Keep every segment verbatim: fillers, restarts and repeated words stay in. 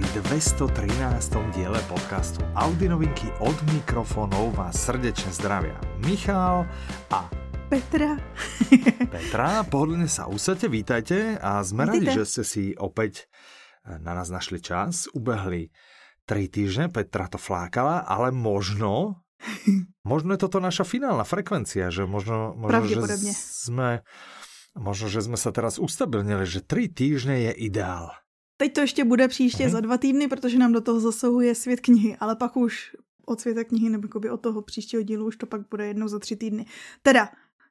pri dvestotrinástom diele podcastu Audinovinky. Od mikrofónov vás srdečne zdravia Michal a Petra. Petra, pohodlne sa usadte, vítajte a sme radi, že ste si opäť na nás našli čas. Ubehli tri týždne, Petra to flákala, ale možno, možno je toto naša finálna frekvencia, že možno, možno že sme, možno, že sme sa teraz ustabilnili, že tri týždne je ideál. Teď to ještě bude příště uh-huh. za dva týdny, protože nám do toho zasahuje svět knihy, ale pak už od světa knihy nebo od toho příštího dílu už to pak bude jednou za tři týdny. Teda,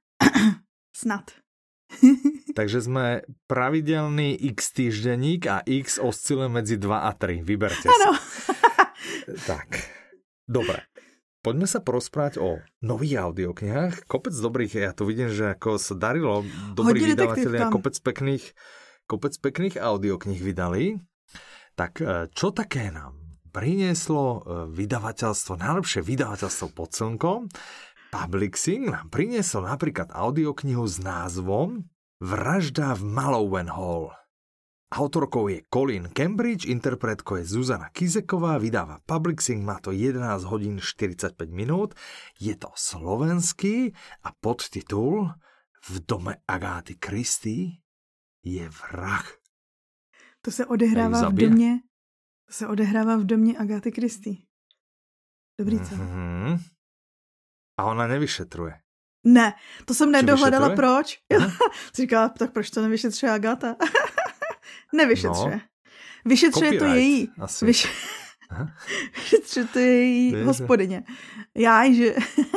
snad. Takže sme pravidelný X týždenník a X osciluje medzi dva a tri. Vyberte si. Áno. Tak, dobre. Poďme sa porozprávať o nových audioknihách. Kopec dobrých, ja to vidím, že ako sa darilo, dobrí vydavatelia, kopec pekných, kopec pekných audioknih vydali. Tak čo také nám prinieslo vydavateľstvo, najlepšie vydavateľstvo pod slnkom? Publixing nám priniesol napríklad audioknihu s názvom Vražda v Mallowen Hall. Autorkou je Colin Cambridge, interpretkou je Zuzana Kizeková, vydáva Publixing, má to jedenásť hodín štyridsaťpäť minút, je to slovenský a podtitul V dome Agáty Christie je vrah. To se odehrává v domě, to se odehrává v domě Agáty Christie. Dobrý, co? Mm-hmm. A ona nevyšetruje. Ne, to jsem nedohledala, proč. Říkala, tak proč to nevyšetřuje Agáta? Nevyšetřuje. No. Vyšetřuje to její. Vyš... Vyšetřuje to její Víš, hospodyně. Já, že...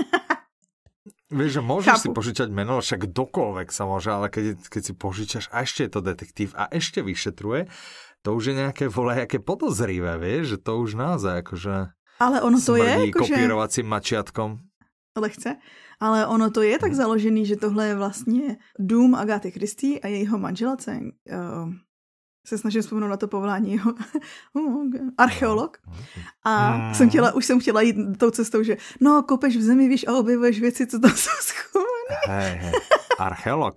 Vieš, že môžeš Chápu. si požičať meno, však kdokoľvek sa môže, ale keď, keď si požičaš a ešte je to detektív a ešte vyšetruje, to už je nejaké volejaké podozrivé, vieš, že to už naozaj akože... Ale ono to je akože... kopírovacím mačiatkom. Lehce. Ale ono to je tak založený, že tohle je vlastně dům Agáty Christie a jejího manžela, co je, uh, se snažím vzpomenout na to povolání, jeho archeolog. A hmm. jsem chtěla, už jsem chtěla jít tou cestou, že no, kopeš v zemi, víš, a objevuješ věci, co tam jsou schované. Hej, hej, archeolog.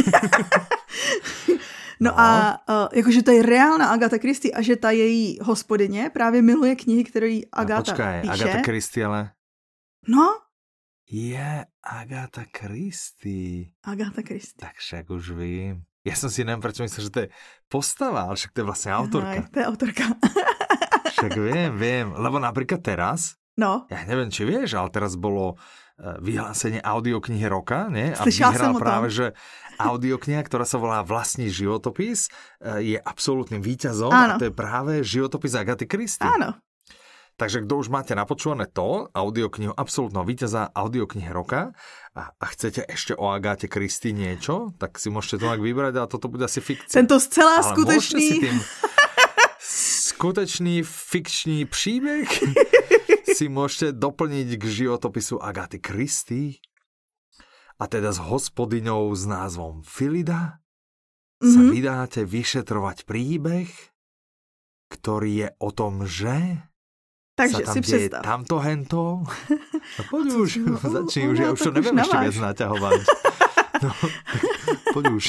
No, no a uh, jakože to je reálná Agáta Christie a že ta její hospodyně právě miluje knihy, které Agáta no, počkaj, píše. Agáta Christie, ale... No, je Agáta Christie. Agáta Christie. Tak však už vím. Ja som si neviem, prečo myslel, že to je postava, ale však to je vlastne autorka. Aj, to je autorka. Však viem, viem. Lebo napríklad teraz, no. ja neviem, či vieš, ale teraz bolo vyhlásenie audioknihy roka, nie? A Slyšela vyhral som práve, že audiokniha, ktorá sa volá Vlastní životopis, je absolútnym víťazom. Áno. A to je práve životopis Agáty Christie. Áno. Takže kto už máte napočúvané to, audioknihu absolútneho víťaza, audioknihy roka a, a chcete ešte o Agáte Christie niečo, tak si môžete to tak vybrať a toto bude asi fikcia. Tento zcela ale skutečný... Si tým skutečný fikčný príbeh si môžete doplniť k životopisu Agáty Christie a teda s hospodyňou s názvom Filida mm-hmm. sa vydáte vyšetrovať príbeh, ktorý je o tom, že... Takže sa tam si deje představ. Tamto hento. No poď už, začni už, ja už to neviem ešte viac naťahovať. No, poď už.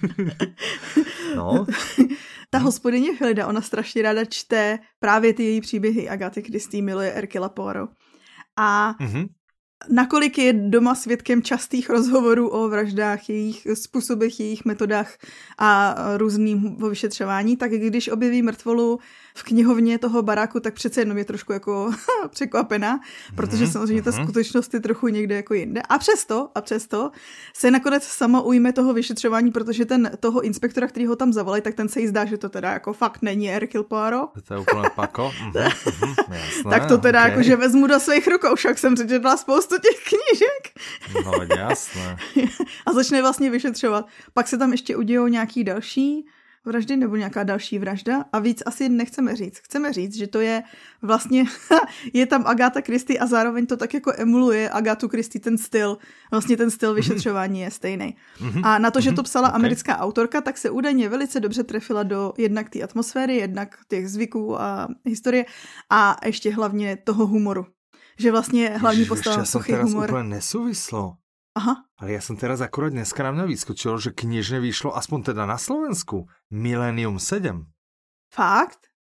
No. Ta hospodyně Filida, ona strašně ráda čte právě ty její příběhy. Agáty Christie miluje Hercula Poirot. A mm-hmm. nakolik je doma svědkem častých rozhovorů o vraždách, jejich způsobech, jejich metodách a různým vyšetřování, tak když objeví mrtvolu v knihovně toho baráku, tak přece jenom je trošku jako překvapená, protože samozřejmě ta skutečnost je trochu někde jako jinde. A přesto, a přesto se nakonec sama ujme toho vyšetřování, protože ten toho inspektora, který ho tam zavolají, tak ten se jí zdá, že to teda jako fakt není Hercule Poirot. To je úplně pako. Jasné, tak to teda okay. jako, že vezmu do svých rukou, však jsem přečetla spoustu těch knížek. No jasné. A začne vlastně vyšetřovat. Pak se tam ještě udějou nějaký další vraždy nebo nějaká další vražda a víc asi nechceme říct. Chceme říct, že to je vlastně, je tam Agáta Christie a zároveň to tak jako emuluje Agátu Christie ten styl, vlastně ten styl vyšetřování je stejný. A na to, že to psala okay. americká autorka, tak se údajně velice dobře trefila do jednak té atmosféry, jednak těch zvyků a historie a ještě hlavně toho humoru. Že vlastně hlavní postava suchý humor. Ja som teraz úplne nesúvislo. Aha. Ale ja som teraz akurát dneska na mňa vyskočilo, že knižne vyšlo aspoň teda na Slovensku Millennium sedem. Fakt?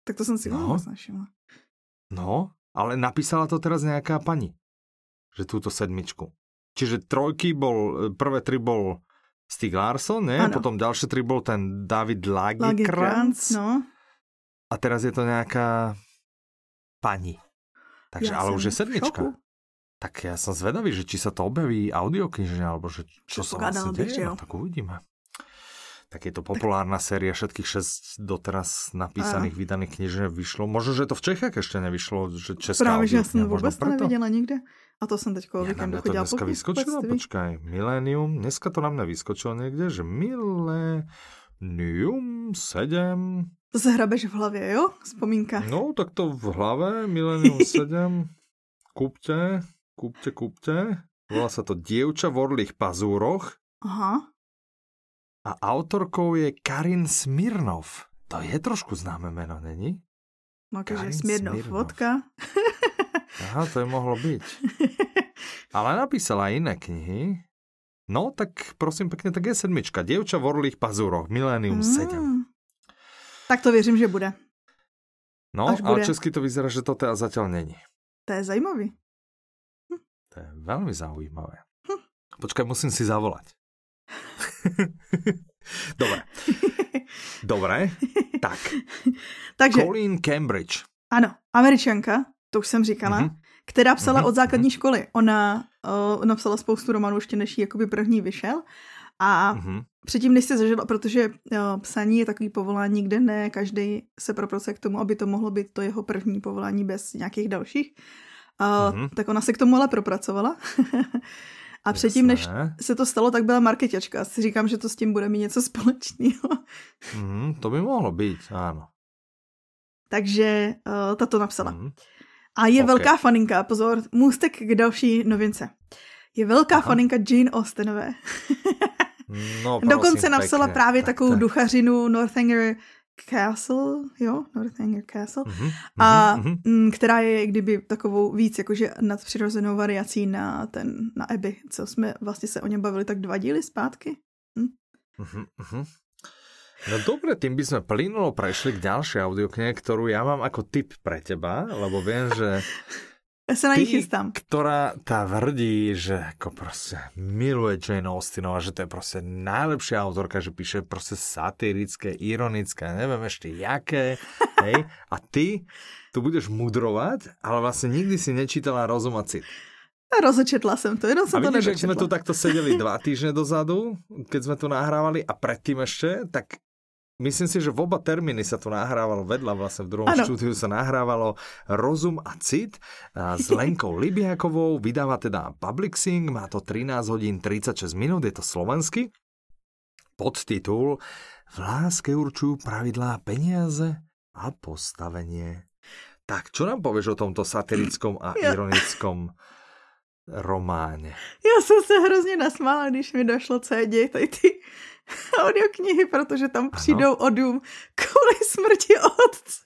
Tak to som si no. vôbec našimla. No, ale napísala to teraz nejaká pani, že túto sedmičku. Čiže trojky bol, prvé tri bol Stieg Larsson, ne? Ano. Potom ďalšie tri bol ten David Lagercrantz. No. A teraz je to nejaká pani. Takže, ja ale už je sedmička. Tak ja som zvedavý, že či sa to objaví audioknižne, alebo že čo sa vlastne deje, no, tak uvidíme. Tak je to populárna séria, všetkých šesť doteraz napísaných, Aha. vydaných knižne vyšlo. Možno, že to v Čechách ešte nevyšlo, že česká Právě, že ja som vôbec to nevidela nikde. A to som teďko ja, víkendu chodila po dneska vyskočilo, počkaj, Millennium, dneska to na mňa vyskočilo niekde, že Millennium sedem. To sa hrabeš v hlavě, jo? Vzpomínka. No, tak to v hlave, Millennium sedem. Kúpte, kúpte, kúpte. Volá sa to Dievča v orlých pazúroch. Aha. A autorkou je Karin Smirnov. To je trošku známe meno, není? No, keďže Smirnov, Smirnov vodka. Aha, to je mohlo byť. Ale napísala iné knihy. No, tak prosím pekne, tak je sedmička. Dievča v orlých pazúroch, Millennium mm. sedem. Tak to věřím, že bude. No, Až ale bude. Česky to vyzerá, že to teda zatiaľ není. To je zajímavý. Hm. To je veľmi zaujímavé. Hm. Počkaj, musím si zavolať. Dobre. Dobre. Tak. Takže, Colleen Cambridge. Ano, Američanka, to už jsem říkala, mm-hmm. která psala mm-hmm. od základní školy. Ona uh, napsala spoustu románů ještě než jí jakoby první vyšel. A mm-hmm. předtím, než se zažila, protože uh, psaní je takový povolání, kde ne každý se propracuje k tomu, aby to mohlo být to jeho první povolání bez nějakých dalších. Uh, mm-hmm. Tak ona se k tomu ale propracovala. A předtím, než se to stalo, tak byla marketačka. Asi říkám, že to s tím bude mít něco společného. Mm, to by mohlo být, ano. Takže uh, ta to napsala. Mm. A je okay. velká faninka, pozor, můstek k další novince. Je velká Aha. faninka Jane Austenové. No, Dokonce napsala pekne. právě tak takovou tak. duchařinu Northanger Castle, jo, Northanger Castle, mm-hmm, a mm-hmm. která je kdyby takovou víc jakože nadpřirozenou variací na ten, na Abby, co jsme vlastně se o něm bavili tak dva díly zpátky. Hm? Mm-hmm. No dobre, tým by sme plynulo prešli k ďalšej audioknihe, ktorú ja mám ako tip pre teba, lebo viem, že ja sa na nich chystám. Ktorá tá tvrdí, že ako proste miluje Jane Austenová, že to je proste najlepšia autorka, že píše proste satirické, ironické, neviem ešte jaké, hej, a ty tu budeš mudrovať, ale vlastne nikdy si nečítala Rozum a cit. A rozečetla som to, jenom som to nedočetla. A vidíš, že sme tu takto sedeli dva týždne dozadu, keď sme tu nahrávali a predtým ešte, tak myslím si, že v oba termíny sa tu nahrávalo vedľa, vlastne v druhom ano. štúdiu sa nahrávalo Rozum a cit a s Lenkou Libiakovou, vydáva teda Publixing, má to trinásť hodín tridsaťšesť minút, je to slovenský. Podtitul V láske určujú pravidlá peniaze a postavenie. Tak, čo nám povieš o tomto satirickom a ja. ironickom románe? Já jsem se hrozně nasmála, když mi došlo, co je děj tady ty audioknihy, protože tam přijdou o dům kvůli smrti otce.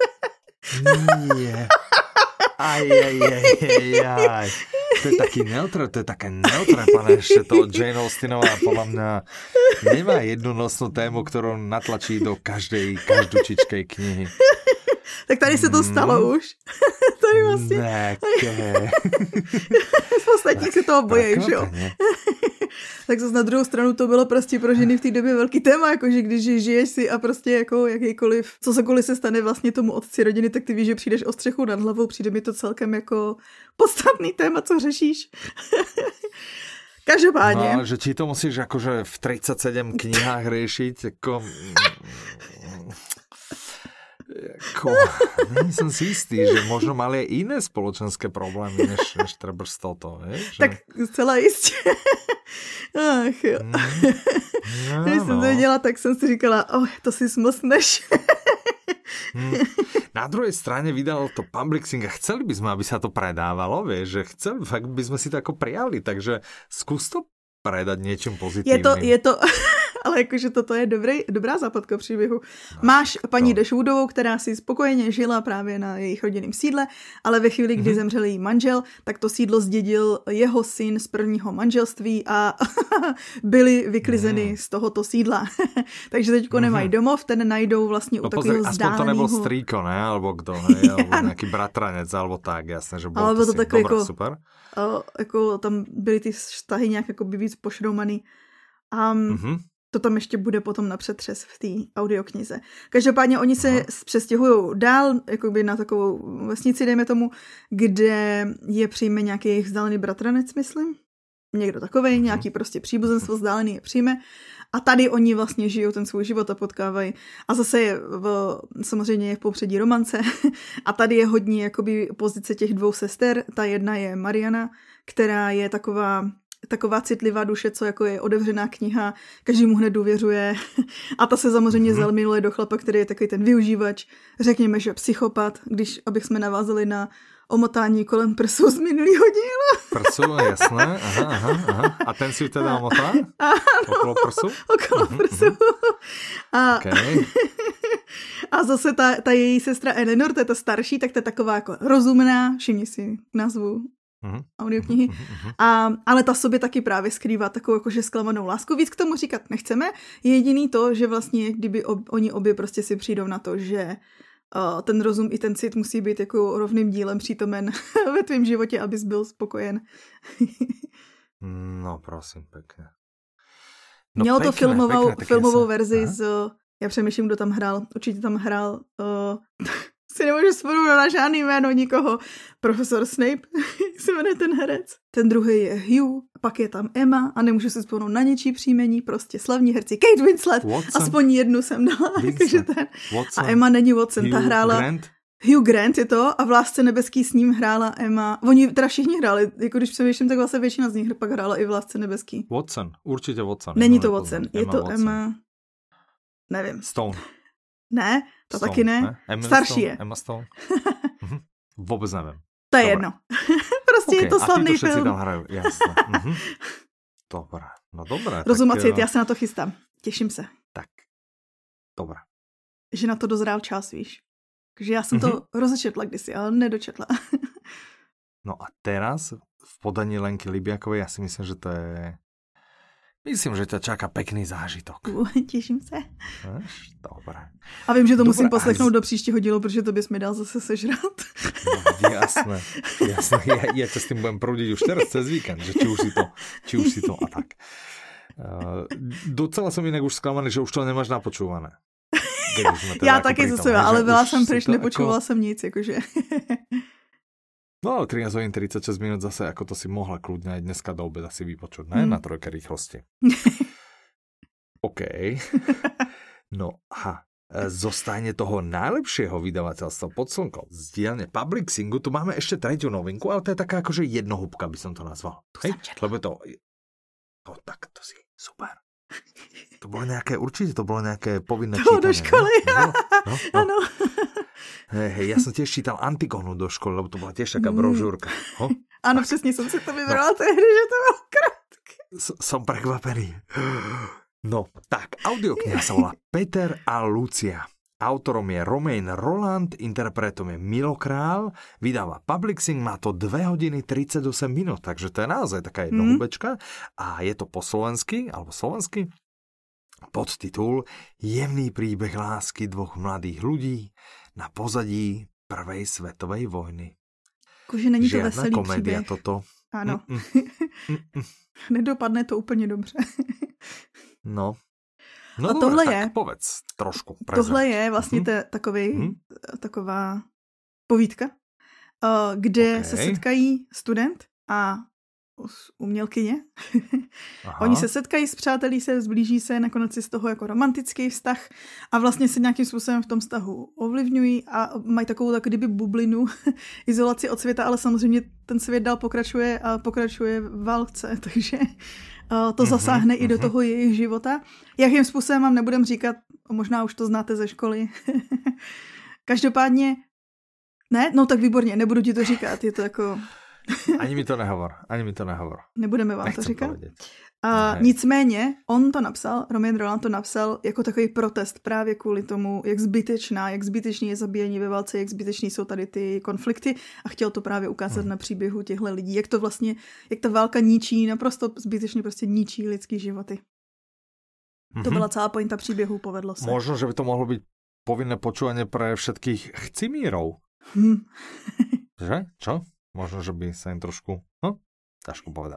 Nie. Aj, aj, aj, aj, aj. To je taký neutre, to je také neutrepané, že to Jane Austenová podľa mňa nemá jednu nosnú tému, ktorú natlačí do každej, každučičkej knihy. Tak tady se to stalo mm. už. Tady vlastně. Také. Ostatní se toho bojí, že jo? Tak zase na druhou stranu to bylo prostě pro ženy v té době velký téma, jakože když žiješ si a prostě jako jakýkoliv, co sekoliv se stane vlastně tomu otci rodiny, tak ty víš, že přijdeš o střechu nad hlavou, přijde mi to celkem jako podstatný téma, co řešíš. Každopádně. No ale že či to musíš akože v tridsaťsedem knihách riešiť, ako... Jako, nie som si istý, že možno mali aj iné spoločenské problémy, než, než treba z toto, vieš? Že... Tak celá jistě. Ach jo. Mm, no, Když jsem to viděla, tak jsem si říkala, oh, to si smlsneš. mm. Na druhej strane vydal to Publixing a chceli by sme, aby sa to predávalo, vieš, že chceli, fakt by sme si to ako prijali, takže skús to predať niečím pozitívnym. Je to, je to, ale jakože toto je dobrý, dobrá západka příběhu. Máš paní Dashwoodovou, která si spokojeně žila právě na jejich rodinném sídle, ale ve chvíli, kdy mm-hmm. zemřel její manžel, tak to sídlo zdědil jeho syn z prvního manželství a byli vyklizeny mm. z tohoto sídla. Takže teďko mm-hmm. nemají domov, ten najdou vlastně u no, takového vzdáleného... Aspoň to nebyl strýko, ne? Alebo kdo, ne? Alebo nějaký bratranec, alebo tak, jasně, že byl to, to syn. Dobré, jako, super. O, jako tam byly ty vztahy nějak jako by víc pošroumaný. A mm-hmm. to tam ještě bude potom na přetřes v té audioknize. Každopádně oni se Aha. přestěhují dál, jakoby na takovou vesnici, dejme tomu, kde je přijme nějaký jejich vzdálený bratranec, myslím. Někdo takovej, mm-hmm. nějaký prostě příbuzenstvo vzdálený je přijme. A tady oni vlastně žijou ten svůj život a potkávají. A zase je v, samozřejmě je v popředí romance. A tady je hodně jakoby pozice těch dvou sester. Ta jedna je Mariana, která je taková taková citlivá duše, co jako je otevřená kniha, každý mu hned důvěřuje. A ta se samozřejmě mm-hmm. zamiluje do chlapa, který je takový ten využívač, řekněme, že psychopat, když, abych jsme navázali na omotání kolem prsou z minulýho díla. Prsou, jasné, aha, aha, aha. A ten si teda omotá? Okolo prsu? Okolo mm-hmm. prsu. A, okay. a zase ta, ta její sestra Eleanor, to je ta starší, tak to je taková jako rozumná, všimni si názvu Mm-hmm. audioknihy. Mm-hmm. A, ale ta sobě taky právě skrývá takovou jakože zklamanou lásku. Víc k tomu říkat nechceme. Jediný to, že vlastně kdyby ob, oni obě prostě si přijdou na to, že uh, ten rozum i ten cit musí být jako rovným dílem přítomen ve tvém životě, abys byl spokojen. No prosím, pěkně. No, Mělo pěkné, to filmovou, pěkné, filmovou verzi z... Já přemýšlím, kdo tam hrál. Určitě tam hrál... Uh, si nemůžu vzpomenout na žádný jméno nikoho. Profesor Snape, jak se jmenuje ten herec. Ten druhý je Hugh, pak je tam Emma a nemůžu si vzpomenout na něčí příjmení, prostě slavní herci. Kate Winslet, Watson. Aspoň jednu jsem dala. Ten. A Emma není Watson, Hugh ta hrála... Grant. Hugh Grant je to a v Lásce nebeský s ním hrála Emma. Oni teda všichni hráli, jako když přemýšlím, tak vlastně většina z nich pak hrála i v Lásce nebeský. Watson, určitě Watson. Není to Watson, je Emma to Watson. Emma... Nevím. Stone. Ne, to Stone, taky ne. ne? Starší Stone, je. Emma Stone. mhm. Vůbec nevím. To je Dobre. Jedno. Prostě okay, je to slavný film. A ty to všetci tam hrajú, jasné. mhm. Dobre, no dobré. Rozum a cít, já se na to chystám. Těším se. Tak, dobré. Že na to dozrál čas, víš. Takže já jsem mm-hmm. to rozečetla kdysi, ale nedočetla. No a teraz v podaní Lenky Libiakovej, já si myslím, že to je... Myslím, že ťa čaká pekný zážitok. Uh, těším se. Víš? Dobré. A vím, že to Dobré, musím poslechnout z... do příštího dílu, protože to bys mi dal zase sežrat. No, jasné, jasné. Ja, ja ťa s tým budem prúdiť už teraz cez víkend, že či už si to, či už si to a tak. Uh, docela som inak už sklamaný, že už to nemáš napočúvané. Teda já taky za sebe, ale byla jsem pryč, nepočúvala jako... jsem nic, jakože... No ale trinásť hodín tridsaťšesť minút zase, ako to si mohla kľudne aj dneska do obeda si vypočuť, ne? Mm. Na trojke rýchlosti. OK. No a zostane toho najlepšieho vydavateľstva pod slnkom z dielne Publixingu. Tu máme ešte tretiu novinku, ale to je taká akože jednohúbka, by som to nazval. Hej? Lebo to... No tak to si super. To bolo nejaké, určite to bolo nejaké povinné to čítanie. To do školy. No, no, no. Ano. Hej, hej, ja som tiež čítal Antigonu do školy, lebo to bola tiež taká brožúrka. Ho? Ano, tak. Přesně jsem si to vybrala no. tehdy, že to bylo krátké. S- som prekvapený. No, tak, audiokniha sa volá Peter a Lucia. Autorom je Romain Rolland, interpretom je Milo Král, vydáva Publixing, má to dve hodiny tridsaťosem minút, takže to je naozaj taká jednohubečka. Mm. A je to po slovensky, alebo slovensky, podtitul Jemný príbeh lásky dvoch mladých ľudí na pozadí prvej svetovej vojny. Kože není to Žiadna veselý komédia příběh. toto. Ano. Nedopadne to úplně dobře. No. No a dobré, tohle tak je, povedz trošku. Prezent. Tohle je vlastně hmm. te, takový, hmm. taková povídka, kde okay. se setkají student a umělkyně. Oni se setkají, spřátelí se, zblíží se, nakonec si z toho jako romantický vztah a vlastně se nějakým způsobem v tom vztahu ovlivňují a mají takovou tak kdyby bublinu, izolaci od světa, ale samozřejmě ten svět dál pokračuje a pokračuje v válce, takže to zasáhne mm-hmm, i do toho jejich života. Jakým způsobem vám nebudem říkat, možná už to znáte ze školy. Každopádně, ne, no tak výborně, nebudu ti to říkat, je to jako... Ani mi to nehovor, ani mi to nehovor. Nebudeme vám Nechcem to říkat. Povedět. A nicméně, on to napsal, Romain Rolland to napsal jako takový protest právě kvůli tomu, jak zbytečná, jak zbytečný je zabíjení ve válce, jak zbytečný jsou tady ty konflikty a chtěl to právě ukázat hmm. na příběhu těchto lidí, jak to vlastně, jak ta válka ničí, naprosto zbytečně prostě ničí lidský životy. Mm-hmm. To byla celá pointa příběhu, povedlo se. Možno, že by to mohlo být povinné počúvanie pre všetkých chcimírov. Hmm. Že? Čo? Možno, že by sa im trošku... No, ťažko povedať.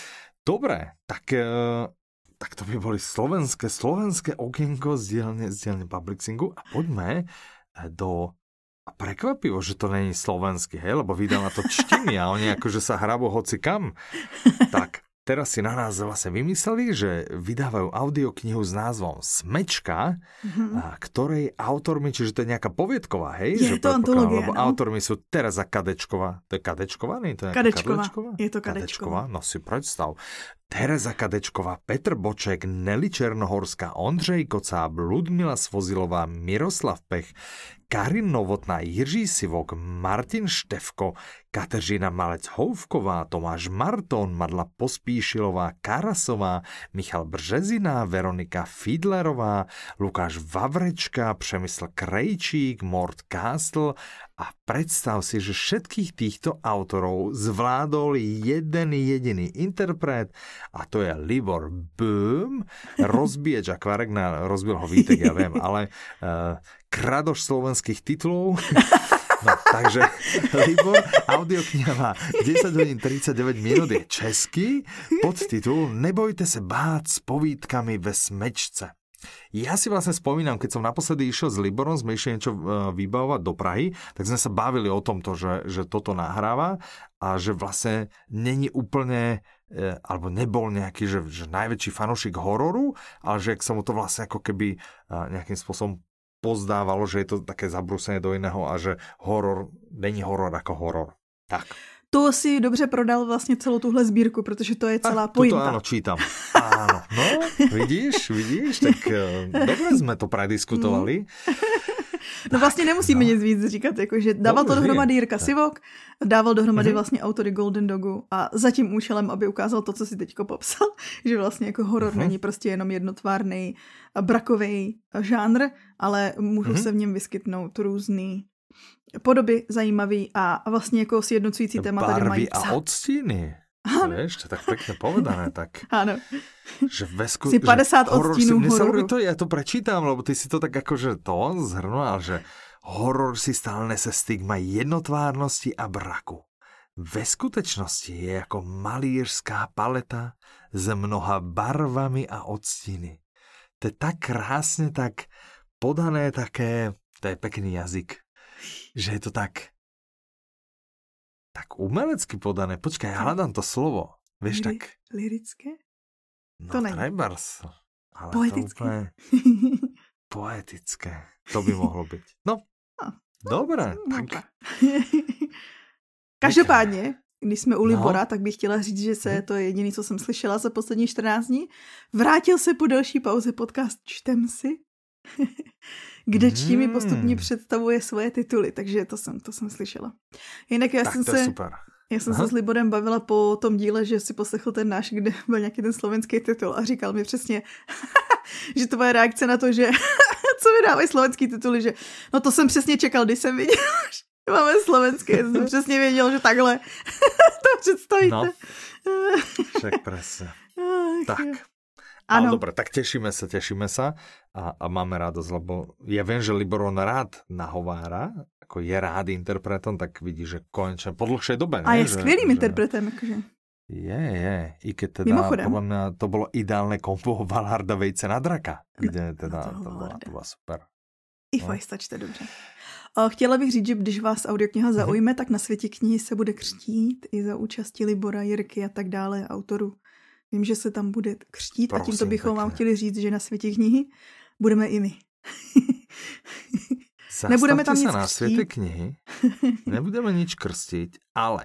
Dobre, tak, e, tak to by boli slovenské, slovenské okienko z dielne, z dielne Publixingu a poďme do... A prekvapivo, že to není slovenský, hej, lebo vydáva to čtiny a oni akože sa hrabu hoci kam. Tak, teraz si na nás vlastne vymysleli, že vydávajú audioknihu s názvom Smečka, mm-hmm. a ktorej autormi, čiže to je nejaká poviedková, hej? Je že to antológia, lebo no? Autormi sú Tereza Kadečková. To je Kadečková? Nie, to je Kadečková. Kadečková? Je to Kadečková. Kadečková. No si predstav. Tereza Kadečková, Petr Boček, Nelly Černohorská, Ondřej Kocáb, Ludmila Svozilová, Miroslav Pech, Karin Novotná, Jiří Sivok, Martin Štefko, Kateřina Malec-Houfková, Tomáš Marton, Madla Pospíšilová, Karasová, Michal Březina, Veronika Fiedlerová, Lukáš Vavrečka, Přemysl Krejčík, Mort Kastl a predstav si, že všetkých týchto autorov zvládol jeden jediný interpret a to je Libor Böhm, rozbíječ akvárek, na rozbil ho Vítek, ja viem, ale uh, kradoš slovenských titulov. No, takže Libor, audiokniha má desať hodín tridsaťdeväť minút, je český, podtitul Nebojte se bát s povídkami ve smečce. Ja si vlastne spomínam, keď som naposledy išiel s Liborom, sme išli niečo vybavovať do Prahy, tak sme sa bavili o tomto, že, že toto nahráva a že vlastne není úplne, alebo nebol nejaký, že, že najväčší fanúšik hororu, ale že sa mu to vlastne ako keby nejakým spôsobom pozdávalo, že je to také zabrúsené do iného a že horor není horor ako horor. Tak. To si dobře prodal vlastně celou tuhle sbírku, protože to je celá ah, pointa. Tuto áno, čítam. Áno, no, vidíš, vidíš, tak dobre sme to prediskutovali. No vlastně nemusíme no. nic víc říkat, jakože dával to dohromady Jirka Sivok, dával dohromady vlastně autory Golden Dogu a za tím účelem, aby ukázal to, co si teďko popsal, že vlastně jako horor není prostě jenom jednotvárnej brakovej žánr, ale můžou se v něm vyskytnout různý podoby zajímavý a vlastně jako sjednocující téma tady mají psa. Barvy a odstíny. Vieš, to je tak pekne povedané, tak. Áno. Že vesku, si päťdesiat odstínů hororu. To, ja to prečítam, lebo ty si to tak akože to zhrnula, že horor si stále nese stigma jednotvárnosti a braku. Ve skutečnosti je ako malířská paleta s mnoha barvami a odstíny. To je tak krásne, tak podané, také, to je pekný jazyk, že je to tak tak umelecky podané. Počkaj, ja hľadám to slovo. Vieš, Lyri- tak... Lirické? No, to není. Trebárs. Ale poetické. To úplne... Poetické. To by mohlo byť. No, no dobré. No, tak... Každopádně, když jsme u Libora, no. tak bych chtěla říct, že se, to je jediný, co jsem slyšela za poslední čtrnáct dní, vrátil se po delší pauze podcast Čtem si, kde Čtimi mm. postupně představuje svoje tituly, takže to jsem, to jsem slyšela. Jinak já tak jsem to se... super. Já jsem Aha. se s Liborem bavila po tom díle, že si poslechl ten náš, kde byl nějaký ten slovenský titul a říkal mi přesně, že to byla reakce na to, že co vydávají slovenský tituly, že no to jsem přesně čekal, když jsem viděl, že máme slovenské, já jsem přesně věděl, že takhle to představíte. No, však presne. Tak. Jo. Áno, no, dobre, tak tešíme sa, tešíme sa a, a máme radosť, lebo ja viem, že Libor on rád nahovára, ako je rád interpretom, tak vidí, že konečne po dlhšej dobe. A ne? je skvělým že... interpretem, akože. Je, je. I keď teda, Mimochodem. podľa mňa to bolo ideálne kompo Valharda Vejce na draka, kde teda no to, bola, to bola super. I no. Fajsta čte dobře. Chtěla bych říct, že když vás audiokniha zaujme, tak na světě knihy se bude křtít i za účasti Libora, Jirky a tak dále, autorů. Vím, že se tam bude křtít Prosím, a tímto bychom pekne. Vám chtěli říct, že na světě knihy budeme i my. Nebudeme tam nic sa na světě knihy, nebudeme nič krstiť, ale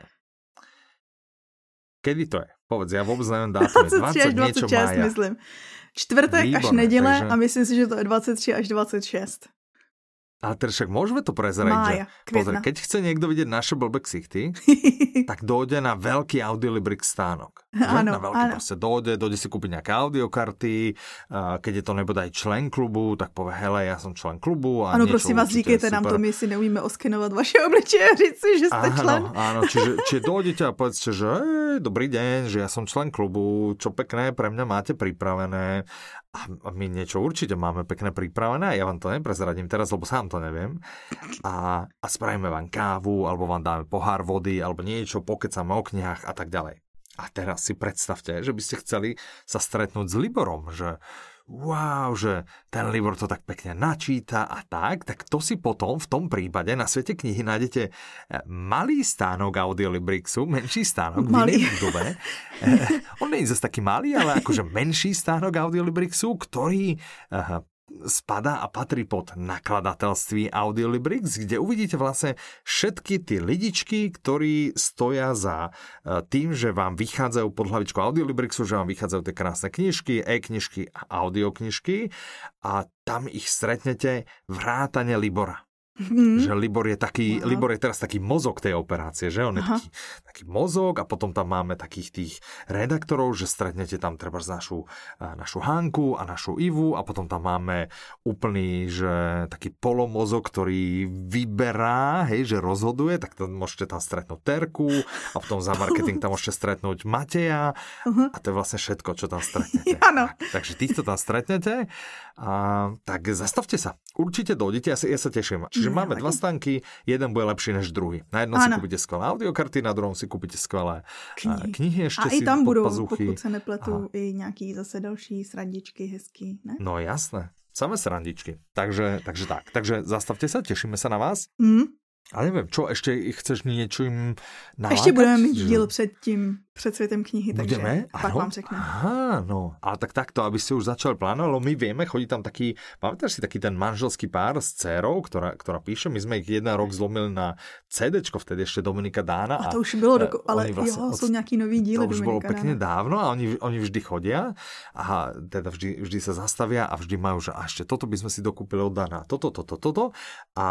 kedy to je? Povedz, ja vôbec neviem dátum. dvacet tři až dvacet šest, myslím. Čtvrtek Výborné, až neděle takže... a myslím si, že to je dvacet tři až dvacet šest. Ale teraz však môžeme to prezrať, že pozri, keď chce niekto vidieť naše blbé ksichty, tak dojde na veľký Audiolibrix stánok. Áno, na veľký áno. proste dojde, dojde si kúpiť nejaké audiokarty, keď je to nebodaj člen klubu, tak povie, hele, ja som člen klubu. Áno, prosím vás, říkejte nám to, my si neumíme oskenovať vaše obličeje a říct si, že ste áno, člen. Áno, čiže, čiže dojdete a povedzte, že hej, dobrý deň, že ja som člen klubu, čo pekné pre mňa máte pripravené. A my niečo určite máme pekné pripravené, ja vám to neprezradím teraz, lebo sám to neviem. A, a spravíme vám kávu, alebo vám dáme pohár vody, alebo niečo, pokecáme o knihách a tak ďalej. A teraz si predstavte, že by ste chceli sa stretnúť s Liborom, že wow, že ten Libor to tak pekne načíta a tak, tak to si potom v tom prípade na Svete knihy nájdete malý stánok Audiolibrixu, menší stánok malý. v inej budove. On nie je zase taký malý, ale akože menší stánok Audiolibrixu, ktorý uh, spadá a patrí pod nakladateľství Audiolibrix, kde uvidíte vlastne všetky tie lidičky, ktorí stoja za tým, že vám vychádzajú pod hlavičkou Audiolibrixu, že vám vychádzajú tie krásne knižky, e-knižky a audioknižky a tam ich stretnete vrátane Libora. Mm. Že Libor je taký, wow. Libor je teraz taký mozog tej operácie, že on je taký, taký mozog a potom tam máme takých tých redaktorov, že stretnete tam treba našu, našu Hanku a našu Ivu a potom tam máme úplný, že taký polomozog, ktorý vyberá, hej, že rozhoduje, tak to môžete tam stretnúť Terku a potom za marketing tam môžete stretnúť Mateja uh-huh. a to je vlastne všetko, čo tam stretnete. Áno. Tak, takže týchto tam stretnete a tak zastavte sa. Určite dojdete, ja sa, ja sa teším. Čiže no, máme dva stánky, jeden bude lepší než druhý. Na jednom ano. Si kúpite skvelé audiokarty, na druhom si kúpite skvelé knihy, knihy ešte a si i tam budou, pazuchy. Pokud se nepletu, i nějaký zase další srandičky hezký, ne? No jasné, samé srandičky. Takže, takže tak, takže zastavte sa, tešíme sa na vás. Mm. A neviem, čo, ešte chceš niečo im nalákať? Ještě budeme mít díl před tím, před světem knihy, takže budeme? pak ano? vám řekneme. Aha, no. Ale tak takto, aby ste už začali plánovať, lebo my vieme, chodí tam taký, pamätáš si taký ten manželský pár s dcérou, ktorá, ktorá píše, my sme ich jeden rok zlomili na CDčko, vtedy ešte Dominika Dána. A to už bylo, doko- ale vlastne jo, sú nejaký nový díly Dominika Dána. To už bolo pekne dávno a oni, oni vždy chodia a teda vždy, vždy sa zastavia a vždy majú, že a ešte toto by sme si dokúpili od Dána, toto, toto, toto a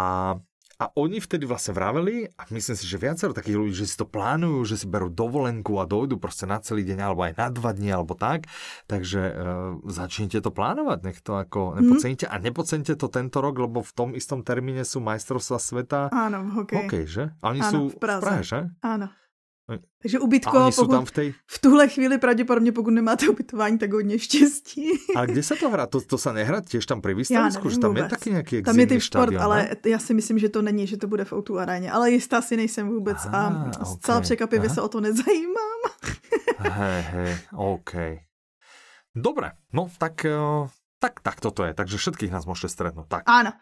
A oni vtedy vlastne vraveli, a myslím si, že viacero takých ľudí, že si to plánujú, že si berú dovolenku a dojdu proste na celý deň, alebo aj na dva dní, alebo tak. Takže e, začnite to plánovať, nech to ako nepodceníte. A nepodceníte to tento rok, lebo v tom istom termíne sú majstrovstvá sveta. Áno, v hokeji. Hokej, že? A oni Áno, sú v Praze. v Prahe, že? Áno. Takže ubytko, a oni sú tam v tej... v tuhle chvíli pravděpodobně, pokud nemáte ubytování, tak hodně štěstí. A kde sa to hrá? To, to sa nehrá tiež tam pri výstavisku? Že tam vůbec. Je taký nejaký eximný tam je typ šport, štadion, ale ne? Já si myslím, že to není, že to bude v ó dva aréně. Ale jistá si nejsem vůbec Aha, a zcela okay. překvapivě se o to nezajímám. Hej, hej, OK. Dobre, no tak, tak, tak toto je. Takže všetkých nás môžete stretnúť. Tak. Áno.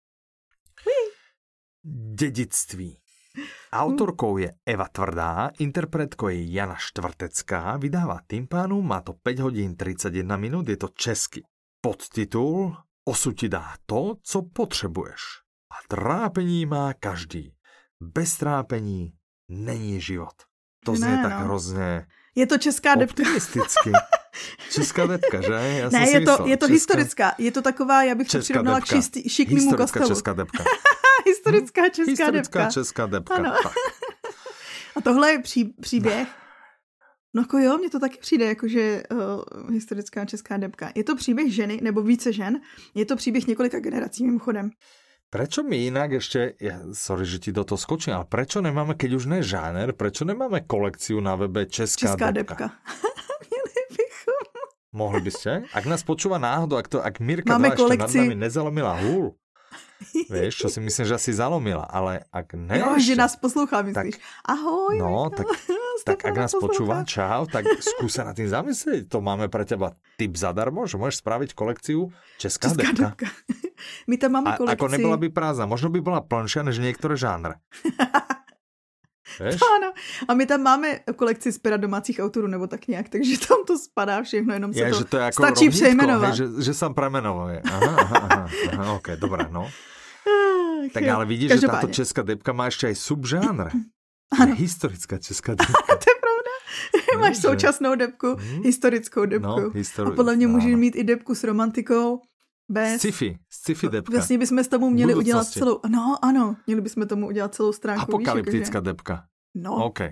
Dedictví. Autorkou je Eva Tvrdá, interpretkou je Jana Štvrtecká, vydává Tympánum, má to päť hodín tridsaťjeden minút, je to český. Podtitul Osud ti dá to, co potřebuješ. A trápení má každý. Bez trápení není život. To znie ne, tak no. hrozně je to česká depka. Optimisticky. Česká depka, že? Ja ne, je to, je to česká... historická. Je to taková, já bych to přirovnala k šikmýmu kostelu. Historická česká depka. Historická česká Historická depka. česká depka. Ano. A tohle je pří, příběh. No jako jo, mně to taky přijde, jakože uh, historická česká depka. Je to příběh ženy, nebo více žen. Je to příběh několika generací, mimochodem. Prečo my inak ešte, ja, sorry, že ti do toho skočím, ale prečo nemáme, keď už ne žáner, prečo nemáme kolekciu na webe Česká, Česká depka? depka. Měli bychom. Mohli by ste? Ak nás počúva náhodou, ak, to, ak Mirka máme dva kolekci... ešte nad nami nezalomila húl, vieš, čo si myslím, že asi zalomila, ale ak ne... Jo, ešte, že nás poslúchá, myslíš? Tak, ahoj. No, tak, tak ak nás počúva, čau, tak skúsa na tým zamyslieť. To máme pre teba tip zadarmo, že môžeš spraviť kolekciu Česká, Česká depka. depka. My tam máme a, kolekci... Ako nebola by prázdna, možno by bola plnšia než niektoré žánre. Víš? Ano. A my tam máme kolekci z pera domácích autorů, nebo tak nějak, takže tam to spadá všechno, jenom se je, to, že to je ako stačí přejmenovat. Hej, že, že sa premenovuje. Aha, aha, aha, aha, ok, dobré, no. Tak ale vidíš, že táto česká depka má ešte aj subžánr. Historická česká depka. To je pravda. Máš současnou depku, hmm? historickou depku. No, histori- a podle mě můžeš mít i depku s romantikou, Bez. Sci-fi, sci-fi debka. Vlastně bychom s tomu měli udělat celou, no ano, měli bychom tomu udělat celou stránku. Apokalyptická víš, debka. No. OK.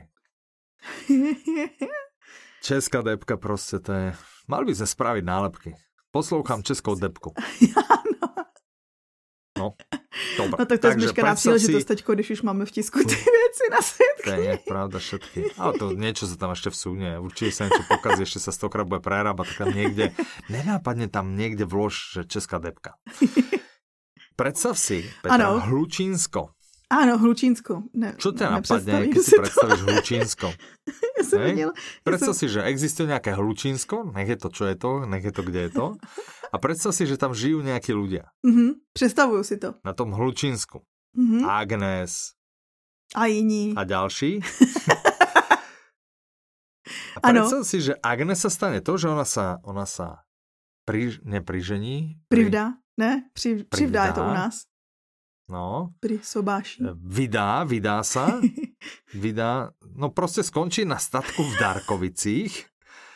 Česká debka prostě, to je... Mali by sme spraviť nálepky. Poslouchám českou debku. Áno. No, dobre. No tak to je zmeškaná príležitosť, si... teďko, když už máme v tisku ty veci na světky. To je pravda všetky. Ale to niečo sa tam ešte vsunie. Určite sa niečo pokazí, ešte sa stokrát bude prerábať, tak tam niekde, nenápadne tam niekde vlož, že česká debka. Predstav si, Petra, ano. Hlučínsko. Áno, Hlučínsko. Ne, Čo ťa napadne, keď si predstavíš Hlučínsko? Ja som vedela. Predstav ja som... si, že existuje nejaké Hlučínsko, nech je to, čo je to, nech je to, kde je to. A predstav si, že tam žijú nejakí ľudia. Mm-hmm, predstavujú si to. Na tom Hlučínsku. Mm-hmm. Agnes. A iní. A ďalší. A predstav si, že Agnes sa stane to, že ona sa, ona sa pri, neprižení. Pri... Privdá, ne? Při, přivdá je to u nás. No. Pri sobáši. Vydá, vydá sa. Vydá, no proste skončí na statku v Darkovicích.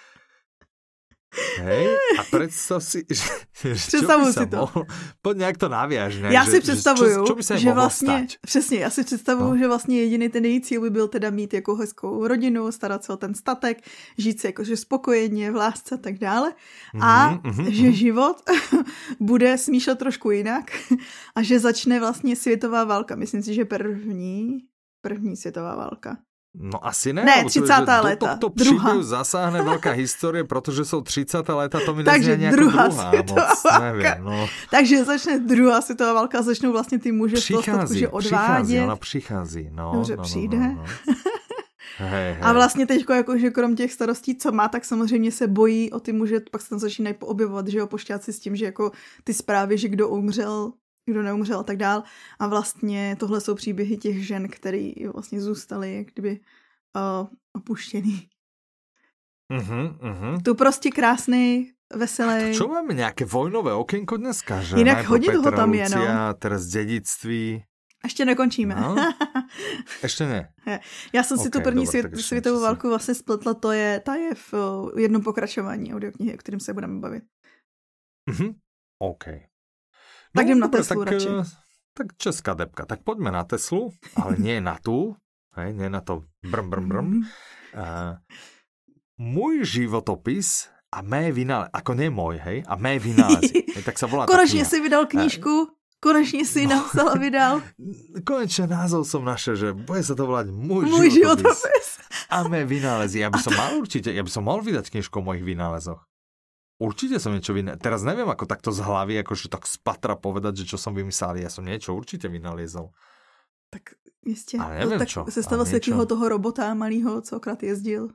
Hej, a predstav si, že, že Představuju si to. Mohl, poď nejak to naviaž. Ne? Já že, si představuju, čo, čo by sa že vlastně, stať? přesně, já si představuju, no. že vlastně jediný ten její cíl by byl teda mít jako hezkou rodinu, starat se o ten statek, žít si jakože spokojeně, v lásce a tak dále. A mm-hmm, mm-hmm. že život bude smýšlet trošku jinak a že začne vlastně světová válka. Myslím si, že první, první světová válka. No asi ne. Ne, třicátá to, léta. Do tohto příběhu zasáhne veľká histórie, protože jsou třicátá léta, to mi Takže neznie druhá, druhá světová moc, válka. nevím, no. Takže začne druhá světová válka a začnou vlastně ty muže z toho statku, že odvádět. Přichází, ona přichází. No, Dobře, no, přijde. No, no, no. Hej, hej. A vlastně teďko jakože krom těch starostí, co má, tak samozřejmě se bojí o ty muže, pak se tam začínají objevovat, že jo, pošťáci s tím, že jako ty zprávy, že kdo umřel, kdo neumřel a tak dál. A vlastně tohle jsou příběhy těch žen, které vlastně zůstaly jak kdyby uh, opuštěný. Uh-huh, uh-huh. Tu prostě krásný, veselý. Čo máme nějaké vojnové okienko dneska? Že jinak hodně toho tam je, no. Lucia, teraz dědictví. Ještě nekončíme. No, ještě ne. Já jsem si okay, tu první dobré, svět, světovou válku vlastně spletla, to je, ta je v uh, jednom pokračování audioknihy, o kterém se budeme bavit. Uh-huh. OK. No, tak jdem na dobré, Teslu tak, radši. Tak česká debka. Tak pojďme na Teslu, ale nie na tu. Hej, nie na to brm, brm, brm. Mm-hmm. Uh, môj životopis a mé vynálezy, ako nie môj, hej, a mé vynálezy. Tak sa volá konečne si vydal knížku, uh, konečne si no, napsal a vydal. Konečne názov som našiel, že bude sa to volať Môj, môj životopis. životopis a mé vynálezy. Ja by som mal určite, ja by som mal vydať knižku o mojich vynálezoch. Určite som niečo vynálezol. Teraz neviem, ako takto z hlavy, akože tak z patra povedať, že čo som vymyslel. Ja som niečo určite vynalezol. Tak jistě. Ale neviem tak čo. Sestavil si takého toho robota malýho, co akorát jezdil.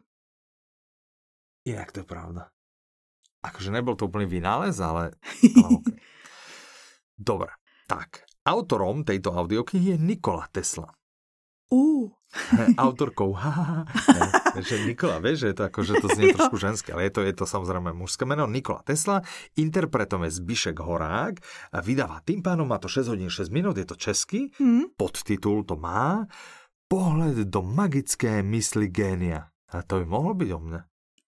Inak to je pravda. Akože nebol to úplný vynález, ale... ale okay. Dobre. Tak. Autorom tejto audioknihy je Nikola Tesla. Uh. Autorkou. Že Nikola, vieš, že je to akože to znie trošku ženské, ale je to, je to samozrejme mužské meno. Nikola Tesla, interpretom je Zbišek Horák, vydáva tým pánom, má to šesť hodín šesť minút, je to český, mm. podtitul to má Pohled do magické mysli génia. A to by mohlo byť o mne.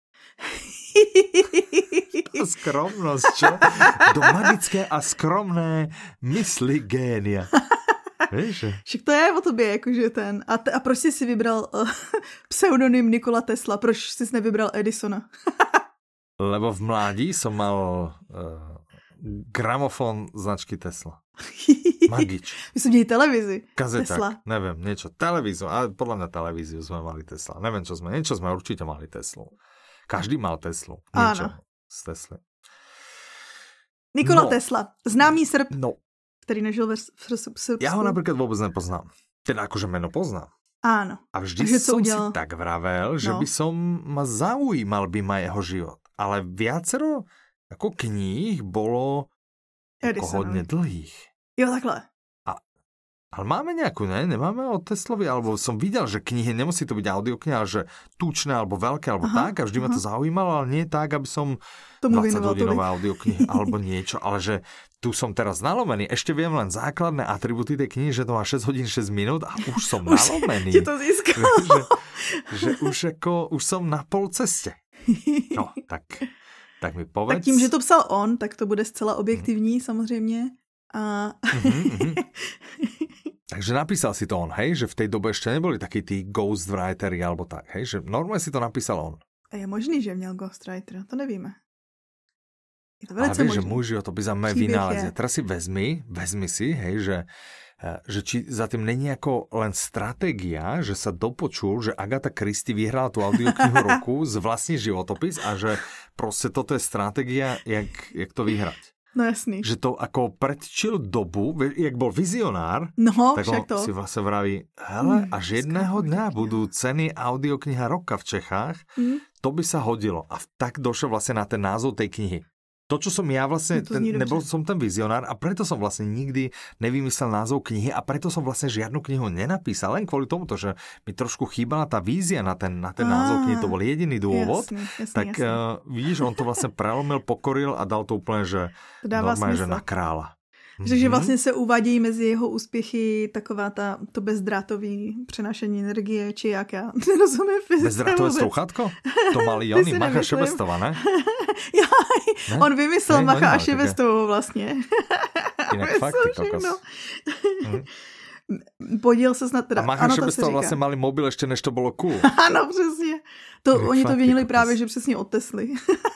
Skromnosť, čo? Do magické a skromné mysli génia. Víš? Však to je o tobě, jakože ten. A, t- a proč jsi si vybral uh, pseudonym Nikola Tesla? Proč jsi nevybral Edisona? Lebo v mládí som mal uh, gramofón značky Tesla. Magič. My sme měli televízi. Kazeták, Tesla. neviem, niečo. Televízu, ale podľa mňa televíziu sme mali Tesla. Neviem, čo sme. Niečo sme určite mali Teslu. Každý mal Teslu. Niečo Áno. z Tesly. Nikola no. Tesla. Známý Srb. No. Ktorý nežil v Srbsku. Ja ho napríklad vôbec nepoznám. Teda akože meno poznám. Áno. A vždy som si tak vravel, že no. by som ma zaujímal by ma jeho život. Ale viacero ako kníh bolo ako hodne dlhých. Jo, takhle. A, ale máme nejakú, ne? Nemáme o Teslovi? Alebo som videl, že knihy, nemusí to byť audiokniha, ale že tučné, alebo veľké, alebo aha, tak. A vždy aha. ma to zaujímalo, ale nie tak, aby som dvadsaťhodinové audioknihy, alebo niečo. Ale že tu som teraz nalomený. Ešte viem len základné atributy tej knihy, že to má šesť hodín šesť minút a už som už nalomený. Ti to získalo. Že, že už, ako, už som na pol ceste. No, tak Tak mi povedz. Tak tím, že to psal on, tak to bude zcela objektivní mm. samozřejmě. A... mm-hmm, mm-hmm. Takže napísal si to on, hej? Že v tej dobe ešte neboli takí tí ghostwriteri alebo tak, hej? Že normálne si to napísal on. Je možný, že měl ghostwritera, to nevíme. Je to velice možné. Ale vieš, že muži o to by za mňa vynálezia. Teraz si vezmi, vezmi si, hej, že, že či za tým není ako len stratégia, že sa dopočul, že Agatha Christie vyhrala tú audioknihu roku z vlastní životopis a že proste toto je stratégia, jak, jak to vyhrať. No jasný. Že to ako predčil dobu, jak bol vizionár, no, tak on to. si vlastne vraví, hele, mm, až jedného dňa budú ceny audiokniha roka v Čechách, mm. to by sa hodilo. A tak došlo vlastne na ten názov tej knihy. To, čo som ja vlastne, ten, nebol som ten vizionár a preto som vlastne nikdy nevymyslel názov knihy a preto som vlastne žiadnu knihu nenapísal, len kvôli tomuto, že mi trošku chýbala tá vízia na ten, na ten názov knihy, to bol jediný dôvod. Jasný, jasný, tak jasný. Uh, vidíš, on to vlastne prelomil, pokoril a dal to úplne, že normálne, že na krála. Takže vlastně se uvádějí mezi jeho úspěchy taková ta, to bezdrátový přenášení energie, či jak já nerozumím fyzice. Bezdrátové strouchátko? To mali oni, Macha Šebestová, ne? Já, ne? On vymyslel ne, Macha a Šebestovou vlastně. Jinak fakt, ty kokos. Hm. Podíl se snad teda. A Macha Šebestová vlastně mali mobil ještě, než to bylo cool. Ano, přesně. To, ne, oni to vinili právě, že přesně od Tesly.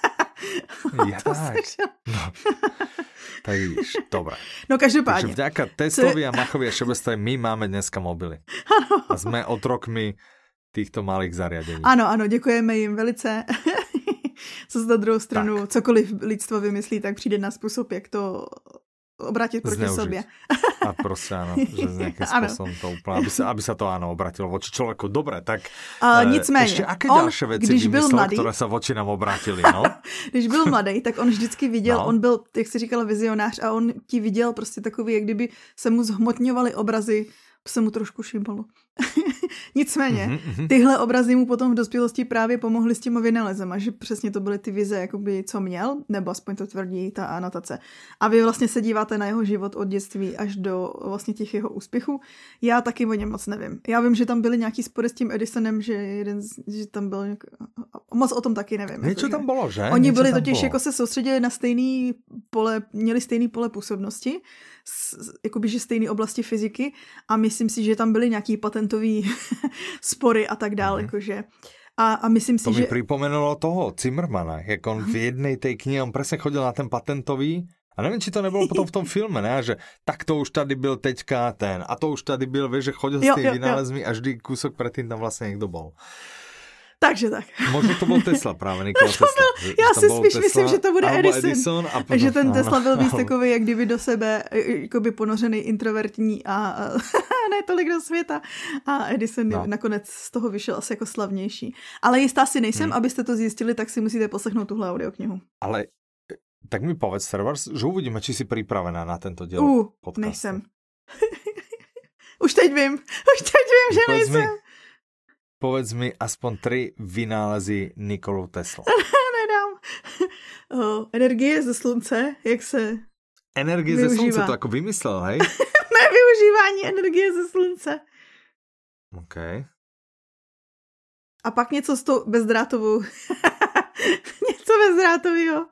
Ja, tak. No. Tak vidíš, dobré. No každopádně. Takže vďaka Teslovi a Machovi a Šebestovej my máme dneska mobily. Ano. A jsme otrokmi týchto malých zariadení. Ano, ano, děkujeme jim velice. Co na druhou stranu, tak. Cokoliv lidstvo vymyslí, tak přijde na způsob, jak to obrátit proti Zneužiť. Sobě. A prostě ano, že z nějakým způsobem to úplně, aby se, aby se to ano obratilo voči člověku. Dobré, tak uh, nicméně, ještě aké další věci když vymyslel, byl mladý, které se voči nám obrátili, no? Když byl mladý, tak on vždycky viděl, no. On byl, jak si říkala, vizionář a on ti viděl prostě takový, jak kdyby se mu zhmotňovaly obrazy, se mu trošku šíbalo. Nicméně, mm-hmm. tyhle obrazy mu potom v dospělosti právě pomohly s těma vynálezem a že přesně to byly ty vize, jakoby, co měl, nebo aspoň to tvrdí ta anotace. A vy vlastně se díváte na jeho život od dětství až do vlastně těch jeho úspěchů. Já taky o něm moc nevím. Já vím, že tam byly nějaký spory s tím Edisonem, že jeden, že tam byl nějak... moc o tom taky nevím. Něco tam bylo, že? Oni Něco byli totiž bylo. Jako se soustředili na stejný pole, měli stejný pole působnosti, s, jakoby, že stejné oblasti fyziky a myslím si, že tam byly nějaký patentový spory a tak dále, mm. jakože. A, a myslím si, to že... mi připomenulo toho Zimmermana, jak on v jednej tej knihe, on presne chodil na ten patentový a nevím, či to nebylo potom v tom filme, ne? Že tak to už tady byl teďka ten a to už tady byl, vieš, že chodil jo, s tými vynálezmi a vždy kúsok predtým tam vlastne niekto bol. Takže tak. Možno to byl Tesla právě, Nikola Tesla. Byl, já si spíš Tesla, myslím, že to bude Edison. Edison a potom, že ten Tesla byl víc takový, jak kdyby do sebe jakoby ponořený, introvertní a, a ne tolik do světa. A Edison no. nakonec z toho vyšel asi jako slavnější. Ale jistá si nejsem, hmm. abyste to zjistili, tak si musíte poslechnout tuhle audioknihu. Ale tak mi povedz, Servars, že uvidíme, či si připravená na tento diel uh, podcastu. Nejsem. Už teď vím. Už teď vím, že povedz nejsem. Mi, povedz mi aspoň tri vynálezy Nikolu Tesla. Nedám. Oh, energie ze slunce, jak se Energie využívá. Ze slunce, to jako vymyslel, hej? Ne, využívání energie ze slunce. OK. A pak něco s tou bezdrátovou. Něco bezdrátového.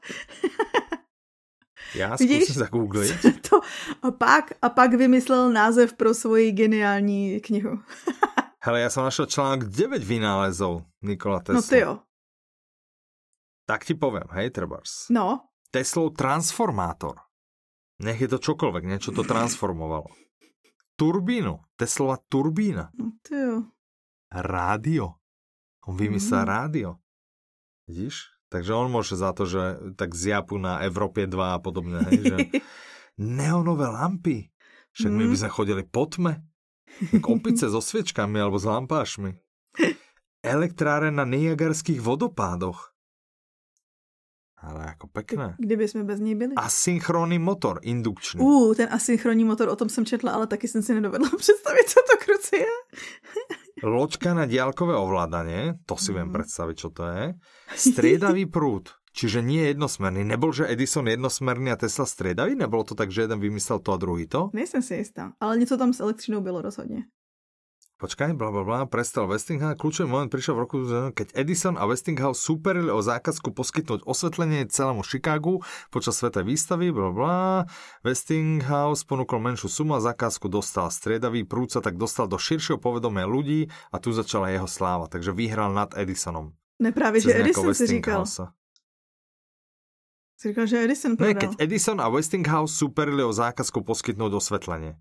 Já zkusím zagooglit. To, a, pak, a pak vymyslel název pro svoji geniální knihu. Hele, já jsem našel článok devět vynálezov Nikola Tesla. No ty jo. Tak ti poviem, hej, trebárs. No. Teslov transformátor. Nech je to čokoľvek, niečo to transformovalo. Turbínu. Teslova turbína. No ty jo. Rádio. On vymyslel mm. rádio. Vidíš? Takže on môže za to, že tak zjapu na Evropě dva a podobne, hej, že neonové lampy. Však mm. my by sme chodili po tme. Tak opice so sviečkami alebo s lampášmi. Elektráren na Niagarských vodopádoch. Ale jako pekné. Kdyby jsme bez něj byli. Asynchronní motor, indukční. Uh, ten asynchronní motor, o tom jsem četla, ale taky jsem si nedovedla představit, co to kruci je. Loďka na diaľkové ovládanie, to si mm. viem predstaviť, čo to je. Striedavý prúd, čiže nie jednosmerný. Nebol, že Edison jednosmerný a Tesla striedavý? Nebolo to tak, že jeden vymyslel to a druhý to? Nejsem si jistá, ale něco tam s elektřinou bylo rozhodně. počkaj, blablabla, prestal Westinghouse. Kľúčový moment prišiel v roku, keď Edison a Westinghouse súperili o zákazku poskytnúť osvetlenie celému Chicagu počas svätej výstavy, blablabla. Westinghouse ponúkol menšiu sumu a zákazku dostal. Striedavý prúd sa tak dostal do širšieho povedomia ľudí a tu začala jeho sláva. Takže vyhral nad Edisonom. Ne, právě, že Edison si říkal. Si říkal, že Edison prodal. Ne, keď Edison a Westinghouse súperili o zákazku poskytnúť osvetlenie.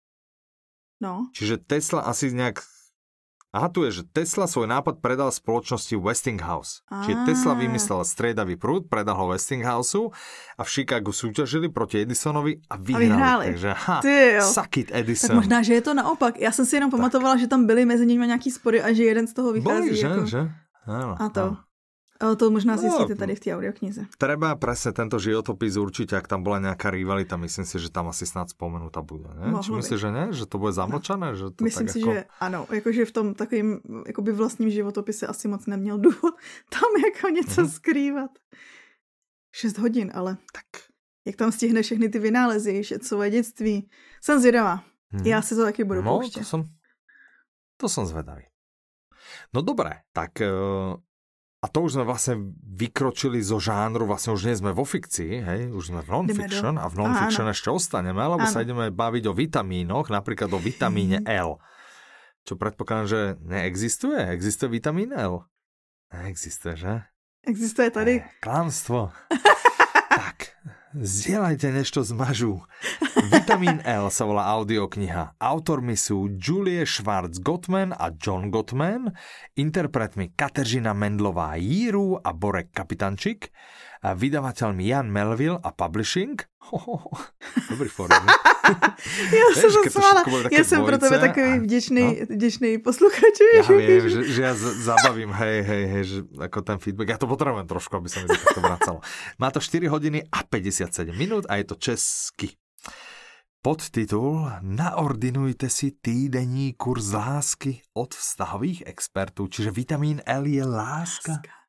No. Čiže Tesla asi nejak... Aha, tu je, že Tesla svoj nápad predal spoločnosti Westinghouse. Á. Čiže Tesla vymyslel striedavý prúd, predal ho Westinghouseu a v Chicagu súťažili proti Edisonovi a vyhrali. A vyhráli. Takže ha, suck it, Edison. Tak možná, že je to naopak. Já jsem si jenom tak. pamatovala, že tam byly mezi nimi nějaký spory a že jeden z toho vychází. Boli, že? Jako... že? Áno, a to. Áno. Ale to možná zistíte tady v té audioknize. Treba presne tento životopis určite, ak tam bola nejaká rivalita, myslím si, že tam asi snad spomenutá bude. Ne? Či myslíš, že ne? Že to bude zamlčané? Že to myslím tak si, ako... že ano. Jakože v tom takovým jakoby vlastním životopise asi moc neměl důvod tam jako něco mm-hmm. skrývat. Šest hodin, ale tak. Jak tam stihne všechny ty vynálezy, svoje dětství. Jsem zvědavá. Mm-hmm. Já si to taky budu no, pouštět. To som, to som zvedavý. No dobré, tak... Uh... A to už sme vlastne vykročili zo žánru, vlastne už nie sme vo fikcii, hej, už sme v non-fiction a v non-fiction áno. ešte ostaneme, lebo áno. sa ideme baviť o vitamínoch, napríklad o vitamíne L. Čo predpokladám, že neexistuje? Existuje vitamín L? Neexistuje, že? Existuje tady. Eh, klamstvo. Tak, zdieľajte, než to zmažú. Vitamín L sa volá audiokniha. Autormi sú Julie Schwartz-Gottman a John Gottman, interpretmi Kateřina Mendlová-Jíru a Borek Kapitančík, a vydavateľmi Jan Melville a Publishing. Ho, ho, ho. Dobrý fórum. Já jsem to smála. Já jsem pro tebe takový vděčný, no? vděčný posluchač. Ja viem, že, že ja zabavím, hej, hej, hej, že ako ten feedback. Ja to potrebujem trošku, aby sa mi to takto vracalo. Má to štyri hodiny a päťdesiatsedem minút a je to česky. Podtitul Naordinujte si týdenní kurz lásky od vztahových expertů. Čiže vitamín L je láska. láska.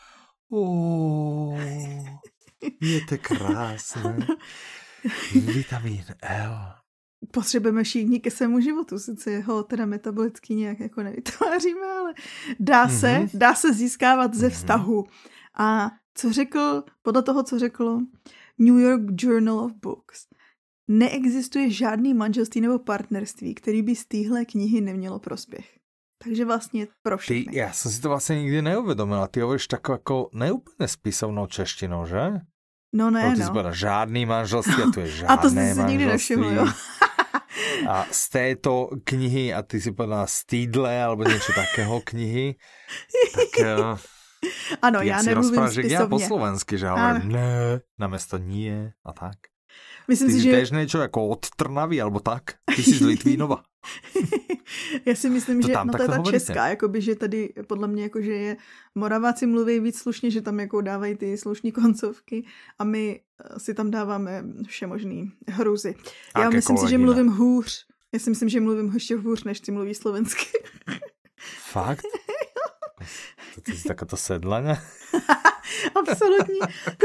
Oh, je to krásné. Vitamín L. Potřebujeme všichni ke svému životu, sice ho teda metabolicky nějak jako nevytváříme, ale dá se, mm-hmm. dá se získávat ze vztahu. A co řekl, podle toho, co řekl New York Journal of Books, neexistuje žádný manželství nebo partnerství, který by z téhle knihy nemělo prospěch. Takže vlastně pro všechny. Ty, ja som si to vlastne nikdy neuvedomila. Ty hovoríš takou ako neúplne spisovnou češtinou, že? No ne, no. Ty si povedal, žádný manželství, a tu je žádné a to si manželství. nikdy nevšiml, jo. A z této knihy, a ty si povedala Stýdle, alebo niečo takého knihy, tak... Ano, ja nemluvím spisovne. Ja po slovensky, že hovorím ne, namiesto nie a tak. Myslím ty si, si že... též niečo ako od Trnavy, alebo tak? Ty si z Litvínova. Já si myslím, to že tam, no to je ta hovoríte. česká, jakoby, že tady podle mě jako, že je Moraváci mluví víc slušně, že tam jako dávají ty slušní koncovky a my si tam dáváme všemožný hruzy. Já Aké myslím si, že mluvím hůř. Já si myslím, že mluvím ještě hůř, než ty mluví slovensky. Fakt? To ty si takáto sedlaňa? Absolutní.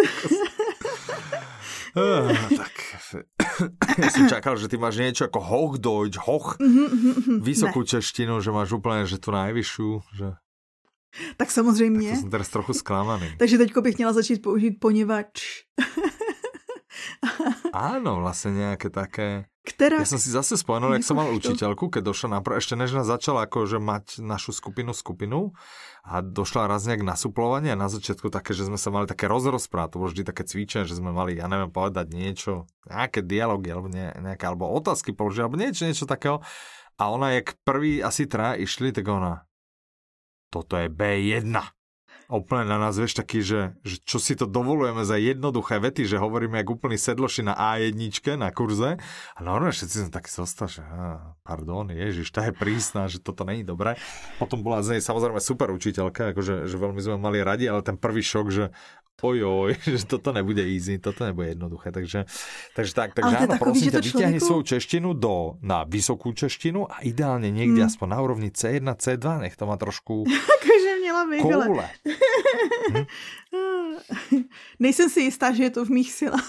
Uh, tak ja som čakal, že ty máš niečo ako Hochdeutsch, Hoch, vysokú ne. češtinu, že máš úplne, že tu najvyššiu, že... Tak samozřejmě. Tak to som teraz trochu sklamaný. Takže teďko bych měla začít použít poněvač. Áno, vlastne nejaké také... Ktorá... Ja som si zase spomenul, jak som mal učiteľku, keď došla naprv, ešte než nás začala akože mať našu skupinu skupinu a došla raz nejak na suplovanie a na začiatku také, že sme sa mali také rozrozprávať, to bolo vždy také cvičenie, že sme mali, ja neviem, povedať niečo, nejaké dialógy alebo ne, nejaké, alebo otázky položiť, alebo niečo, niečo takého a ona, jak prvý asi traja išli, tak ona, toto je bé jedna. A úplne na nás, vieš, taký, že, že čo si to dovolujeme za jednoduché vety, že hovoríme jak úplný sedloši na á jedna na kurze. A normálne všetci sme takí zostali, že á, pardon, ježiš, tá je prísna, že toto není dobré. Potom bola z nej samozrejme super učiteľka, akože že veľmi sme mali radi, ale ten prvý šok, že ojoj, že toto nebude easy, toto nebude jednoduché. Takže, takže tak, takže áno, prosím ťa, vyťahni človeku... svoju češtinu do, na vysokú češtinu a ideálne niekde hmm. aspoň na úrovni cé jedna, cé dva, nech to má trošku koule. Hm? Nejsem si jistá, že je to v mých silách.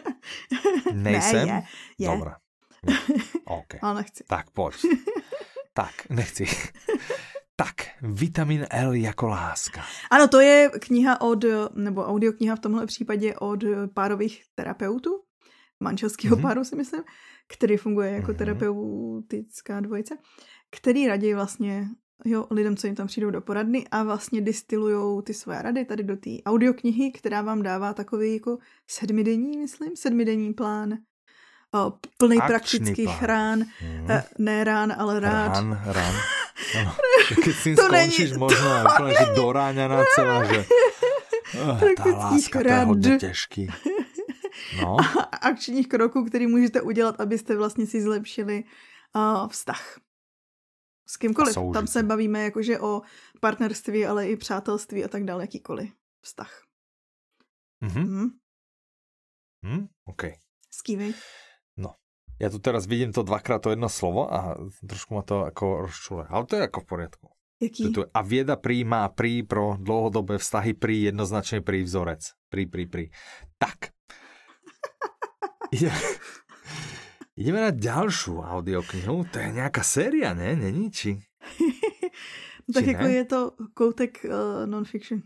Nejsem? Ne, je, je. Dobre. Okay. Ale nechci. Tak poď. Tak, nechci. Tak, Vitamin L jako láska. Ano, to je kniha od, nebo audiokniha v tomhle případě od párových terapeutů, manželského mm-hmm. páru si myslím, který funguje jako mm-hmm. terapeutická dvojice, který radí vlastně jo, lidem, co jim tam přijdou do poradny a vlastně distilujou ty své rady tady do té audioknihy, která vám dává takový jako sedmidenní, myslím, sedmidenní plán, o, plný akčný praktických plán. Rán, mm. e, ne rán, ale rád. Rán, rán. No. Keď s tým skončíš není, možno aj úplne, že doráňaná celá, že oh, tá láska, to je hodně těžký. No. A akčních kroků, který můžete udělat, abyste vlastně si zlepšili uh, vztah. S kýmkoliv. Tam se bavíme jakože o partnerství, ale i přátelství a tak dále, jakýkoliv vztah. Mhm. Mm. Mm, OK. Skývej. No. Ja tu teraz vidím to dvakrát to jedno slovo a trošku ma to ako rozčule. Ale to je ako v poriadku. Jaký? Tu, a vieda prí má prí pro dlouhodobé vztahy prí jednoznačne prí vzorec. Prí, prí, prí. Tak. Ide, ideme na ďalšiu audioknihu. To je nejaká séria, ne? Není? Či? Tak či jako ne? Je to koutek uh, non-fiction.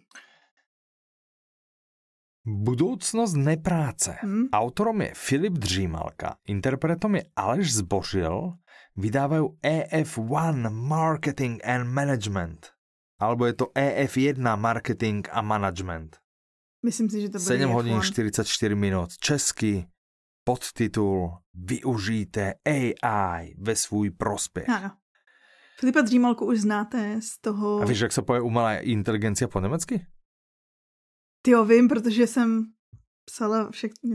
Budoucnost nepráce. Hmm. Autorom je Filip Dřímalka, interpretom je Aleš Zbožil, vydávajú E F jedna Marketing and Management. Alebo je to E F jedna Marketing a Management. Myslím si, že to bude sedem hodín štyridsaťštyri minút. Český podtitul Využijte A I ve svůj prospěch. Ano. Filipa Dřímalku už znáte z toho... A víš, jak se poje umelá inteligencia po německy? Ty jo, vím, protože jsem psala všechny...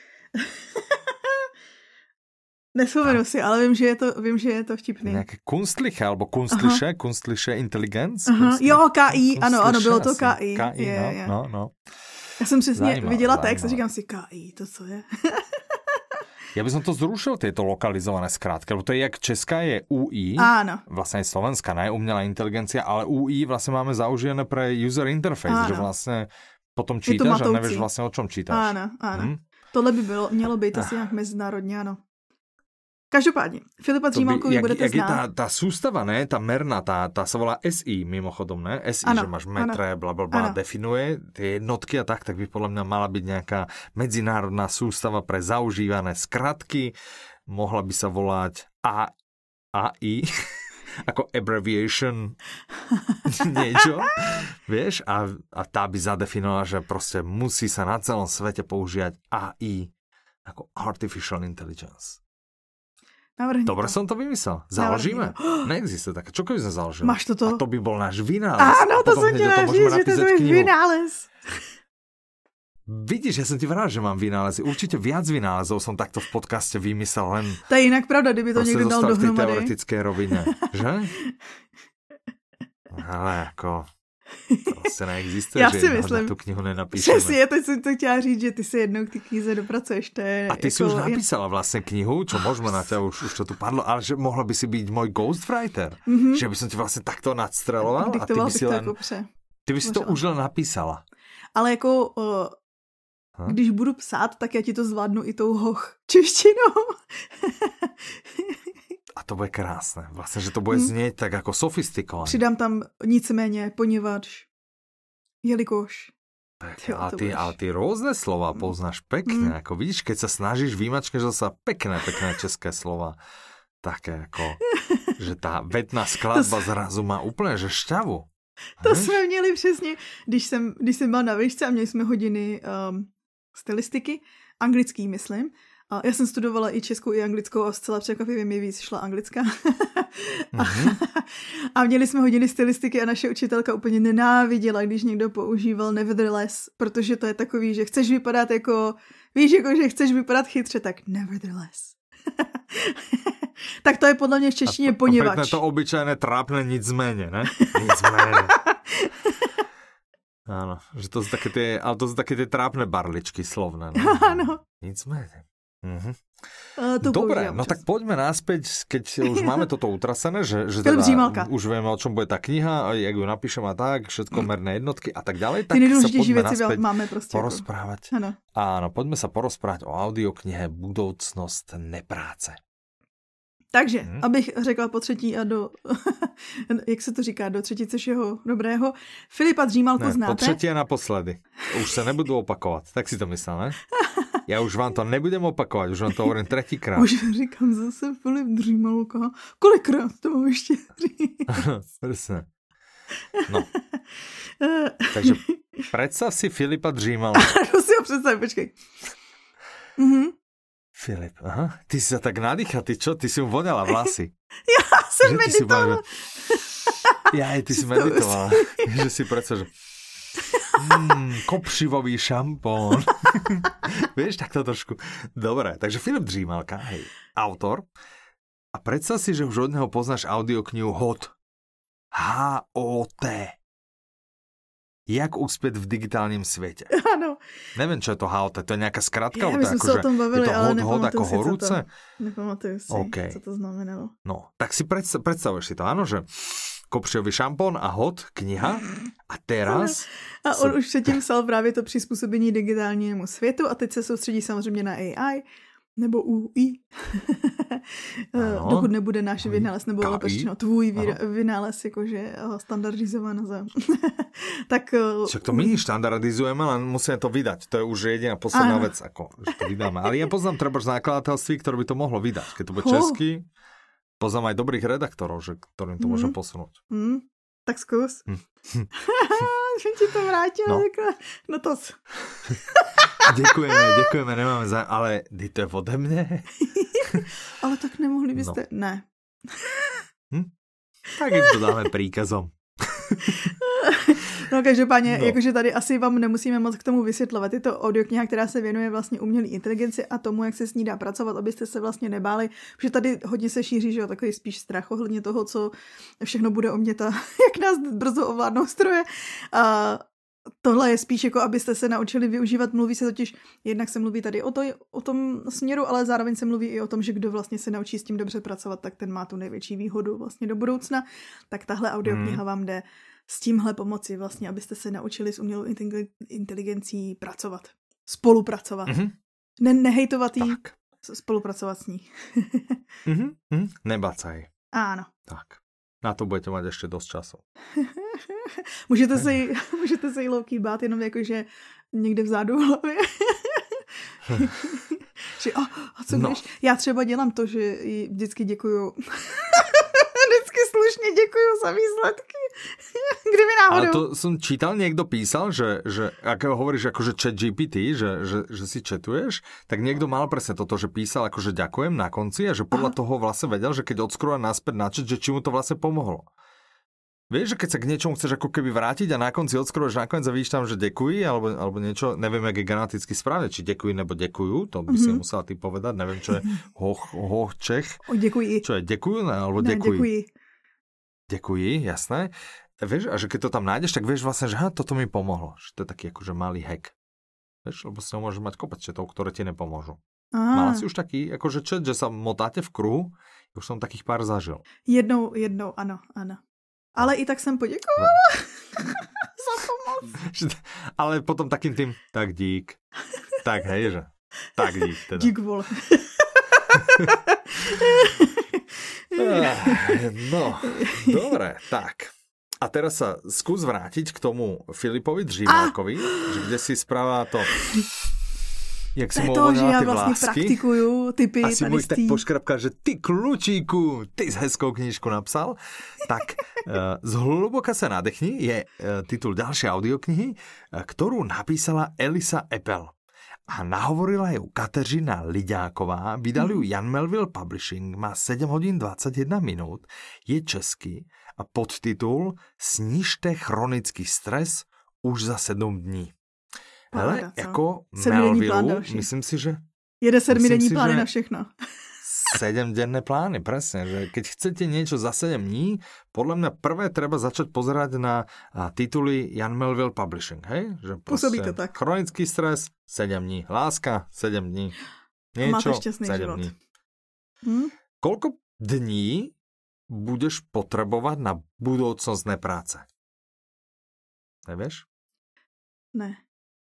Nespomenu si, ale vím, že je to, vím, že je to vtipný. Nějaké kunstliche, alebo kunstliche, Aha. kunstliche intelligence? Kunstli... Jo, K I, ano, ano, bylo to K I. K I, je, no, je. no, no. Já jsem přesně zajímavé, viděla text zajímavé. A říkám si, K I, to co je? Ja by som to zrušil, tieto lokalizované skrátky, lebo to je, jak česká je U I, áno. Vlastne aj slovenská, ne, umelá inteligencia, ale U I vlastne máme zaužívané pre user interface, áno. Že vlastne potom čítaš a nevieš vlastne o čom čítaš. Áno, áno. Hm? Tohle by bylo, mělo být asi nějak mezinárodně, ano. Každopádně, Filipa Dřímalkovi budete jak znát. Jak je tá, tá sústava, ne, tá merná, tá, tá sa volá S I mimochodom, ne? S I, ano, že máš metre, blablabla, definuje tie jednotky a tak, tak by podľa mňa mala byť nejaká medzinárodná sústava pre zaužívané skratky. Mohla by sa volať A I, ako abbreviation niečo, vieš? A, a tá by zadefinovala, že proste musí sa na celom svete používať A I, ako Artificial Intelligence. Navrhni Dobre to. som to vymyslel. Založíme? Neexistuje také. Čo keby sme založili? Máš toto? A to by bol náš vynález. Áno, to som ti náš, že to je vynález. Vidíš, ja som ti vral, že mám vynálezy. Určite viac vynálezov som takto v podcaste vymyslel, len... To je inak pravda, kdyby to niekto dal dohromady. Proste zostal v tej teoretickej rovine. Že? Ale ako... Prostě neexistuje, já že si myslím, na tu knihu nenapíšeme. Přesně, teď jsem to chtěla říct, že ty si jednou k té knize dopracuješ. To je a ty jako... si už napísala vlastně knihu, čo môžeme na ťa, už, už to tu padlo, ale že mohla by si byť môj ghostwriter. Mm-hmm. Že by som ti vlastně takto nadstreloval a ty by si len... Ty by si to už len napísala. Ale jako... Uh... Hm? Když budu psát, tak já ti to zvládnu i tou hoch češtinou. A to bude krásné. Vlastně, že to bude hmm. znieť tak jako sofistikované. Přidám tam nicméně, poněvadž, jelikož. Jo, ale, ty, ale ty různé slova poznáš pekne. Hmm. Jako vidíš, keď sa snažíš vymačkať zase pekné, pekné české slova. Také jako, že ta vetná skladba to... zrazu má úplně, že šťavu. To Víš? Jsme měli přesně, když jsem, když jsem byla na výšce a měli jsme hodiny um, stylistiky, anglický myslím. A já jsem studovala i českou, i anglickou a zcela překvapivě mi víc šla anglická. Mm-hmm. A měli jsme hodiny stylistiky a naše učitelka úplně nenáviděla, když někdo používal nevertheless, protože to je takový, že chceš vypadat jako, víš, jako, že chceš vypadat chytře, tak nevertheless. Tak to je podle mě v češtině poněvadž. A to obyčajné trápne nicméně, ne? Nicméně. Áno, že to sú také tie, ale to sú také tie trápne barličky slovné. No? Áno. Nicméně. Mhm. Uh, Dobre, no tak poďme naspäť, keď už máme toto utrasené, že, že teda už vieme, o čom bude tá kniha, jak ju napíšem a tak, všetko merné jednotky a tak ďalej, Ty tak sa poďme naspäť máme porozprávať. Ano. Áno, poďme sa porozprávať o audioknihe Budoucnost nepráce. Takže, hmm. abych řekla po třetí a do, jak se to říká, do třetice všeho dobrého, Filipa Dřímalku ne, znáte? Po třetí a naposledy. Už se nebudu opakovat. Tak si to myslel, ne? Já už vám to nebudem opakovat, už vám to hovorím třetíkrát. Už říkám zase Filip Dřímalka. Kolikrát to mám ještě říct? Presne. No. Takže predstav si Filipa Dřímalka. To si ho představ, počkej. Mhm. Filip, aha, ty si sa tak nadýcha, ty čo? Ty si mu voňala vlasy. Já jsem meditovala. Ja aj ty si meditovala. Že si predsa, že mm, kopřivový šampón. Vieš, tak to trošku. Dobre, takže Filip Dřímalka, hej, autor. A predstav si, že už od neho poznáš audioknihu Hot. H O T. Jak úspět v digitálním světě. Ano. Nevím, čo je to H O T, to je nějaká zkratka? Já, my jsme se o tom bavili, ale nepamatuju si, horúce? co to, nepamatuju si, okay. co to znamenalo. No, tak si predstav, predstavuješ si to, áno, že kopřivový šampón a Hot, kniha a teraz... A on se... už předtím psal právě to přizpůsobení digitálnímu světu a teď se soustředí samozřejmě na A I, nebo U I. Dokud nebude náš vynález, nebo no, tvůj ano. vynález jakože standardizovaný za... tak... Však to my štandardizujeme, ale musíme to vydať. To je už jediná posledná vec, ako, že to vydáme. Ale ja poznám treba z nákladateľství, ktoré by to mohlo vydať. Keď to bude oh. český, poznám aj dobrých redaktorov, že, ktorým to mm. môžem posunúť. Mm. Tak zkus. Mm. Že ti to vrátilo. No, no to... Děkujeme, děkujeme, nemáme zájem, ale to je ode mne. Ale tak nemohli byste... No. Ne. Hm? Tak jim to dáme príkazom. No každopádně, no. Jakože tady asi vám nemusíme moc k tomu vysvětlovat. Je to audiokniha, která se věnuje vlastně umělé inteligenci a tomu, jak se s ní dá pracovat, abyste se vlastně nebáli, protože tady hodně se šíří, že jo, takový spíš strach ohledně toho, co všechno bude o mě ta, jak nás brzo ovládnou stroje. A tohle je spíš jako, abyste se naučili využívat. Mluví se totiž, jednak se mluví tady o, to, o tom směru, ale zároveň se mluví i o tom, že kdo vlastně se naučí s tím dobře pracovat, tak ten má tu největší výhodu vlastně do budoucna. Tak tahle audiokniha mm. vám jde s tímhle pomoci vlastně, abyste se naučili s umělou inteligencí pracovat. Spolupracovat. Mm-hmm. Ne, nehejtovat jí, spolupracovat s ní. mm-hmm. Mm-hmm. Nebacaj. Áno. Tak. Na to budete mať ešte dosť času. můžete se jí, můžete se jí low-key bát jenom jakože někde vzadu v hlavě. že, oh, a co no. když? Já třeba dělám to, že jí vždycky děkuju. Vždycky slušně děkuju za výsledky. Kdyby náhodou. Ale to som čítal, niekto písal, že, že ak hovoríš akože chat G P T, že, že, že si chatuješ, tak niekto mal presne toto, že písal akože ďakujem na konci a že podľa Aha. toho vlastne vedel, že keď odskrúva naspäť na chat, že či mu to vlastne pomohlo. Vieš, že keď sa k niečomu chceš ako keby vrátiť a na konci odskrúvaš nakoniec a vidíš tam, že dekuj, alebo, alebo niečo, neviem, jak je gramaticky správne, či dekuj nebo dekujú, to by mm-hmm. si musela ty povedať, neviem, čo je hoch, hoch Čech. O, dekuj. Čo je, dekujú, alebo ne, dekuj? Dekuj. Dekuj, jasné. Vieš, a že keď to tam nájdeš, tak vieš vlastne, že ha, toto mi pomohlo. Že to je taký akože malý hack. Vieš, lebo si môžeš mať kopec chatov, ktoré ti nepomôžu. Aha. Mala si už taký akože chat, že sa motáte v kruhu? Už som takých pár zažil. Jednou, jednou, ano, ano. Ale i tak jsem poděkovala za pomoc. Ale potom takým tým, tak dík. Tak hej, že? Tak dík teda. Dík vole. No, dobre, tak. A teraz sa skús vrátiť k tomu Filipovi Dřímalkovi, že kde si spravá to, jak si mu uvoňala ty vlastně vlásky. Praktikuju typy a si mu tak poškrapkal, že ty klučíku, ty z hezkou knížku napsal. Tak uh, zhluboka sa nadechni je uh, titul ďalšej audioknihy, uh, ktorú napísala Elisa Appel. A nahovorila ju Kateřina Liďáková, vydal ju Jan Melville Publishing, má sedm hodín dvacet jedna minút, je český a podtitul Snižte chronický stres už za sedm dní. Hele, jako Melville, myslím si, že... Jede sedmidenní plány že... na všechno. Sedemdenné plány, presne. Že keď chcete niečo za sedem dní, podľa mňa prvé treba začať pozerať na tituly Jan Melville Publishing. Hej? Že pôsobí to tak. Chronický stres, sedem dní. Láska, sedem dní. Niečo, sedem dní. Hm? Koľko dní budeš potrebovať na budúcnostné práce? Nevieš? Ne.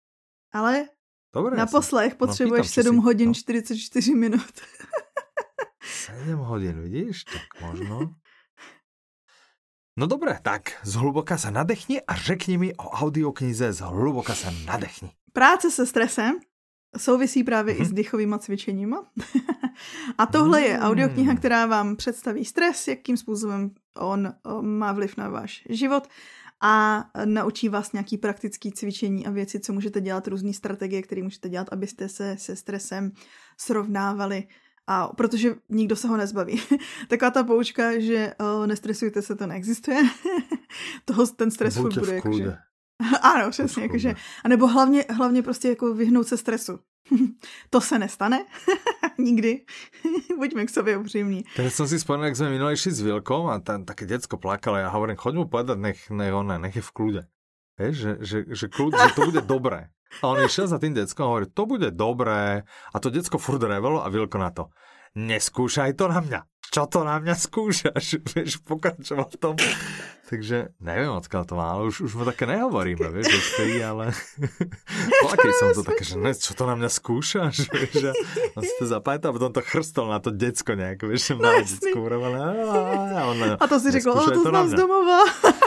Ale dobre, na poslech potřebuješ no, sedm hodin no. čtyřicet čtyři minut. sedem hodín, vidíš? Tak možno. No dobré, tak zhluboka sa nadechni a řekni mi o audioknize Zhluboka sa nadechni. Práce se stresem souvisí právě mm-hmm. i s dýchovýma cvičeníma. A tohle mm. je audiokniha, která vám představí stres, jakým způsobem on má vliv na váš život a naučí vás nějaký praktický cvičení a věci, co můžete dělat, různý strategie, které můžete dělat, abyste se se stresem srovnávali. A protože nikdo se ho nezbaví. Taková ta poučka, že o, nestresujte se, to neexistuje. Toho ten stres furt bude jakože... Ano, přesně, jakože. A nebo hlavně, hlavně prostě jako vyhnout se stresu. To se nestane. Nikdy. Buďme k sobě upřímní. Teraz som si spomenul, jak sme minuli išli s Vilkom a tam také decko plakalo a ja hovorím, choď mu povedať, nech, nech, on, nech je v kľude. Vieš, že, že, že, kľud, že to bude dobré. A on išiel za tým deckom a hovorí, to bude dobré. A to decko furt revelo a Vilko na to. Neskúšaj to na mňa. Čo to na mňa skúšaš? Vieš, pokračoval v tom. Takže neviem, odkiaľ to má, ale už, už mu také nehovoríme, vieš, vtedy, ale... Plakej som to také, že ne, čo to na mňa skúšaš? Vieš, a on si to zapamätal a potom to chrstol na to decko nejak, vieš, že na decko urovené. A, on, a to si řekl, o, to znám z domova.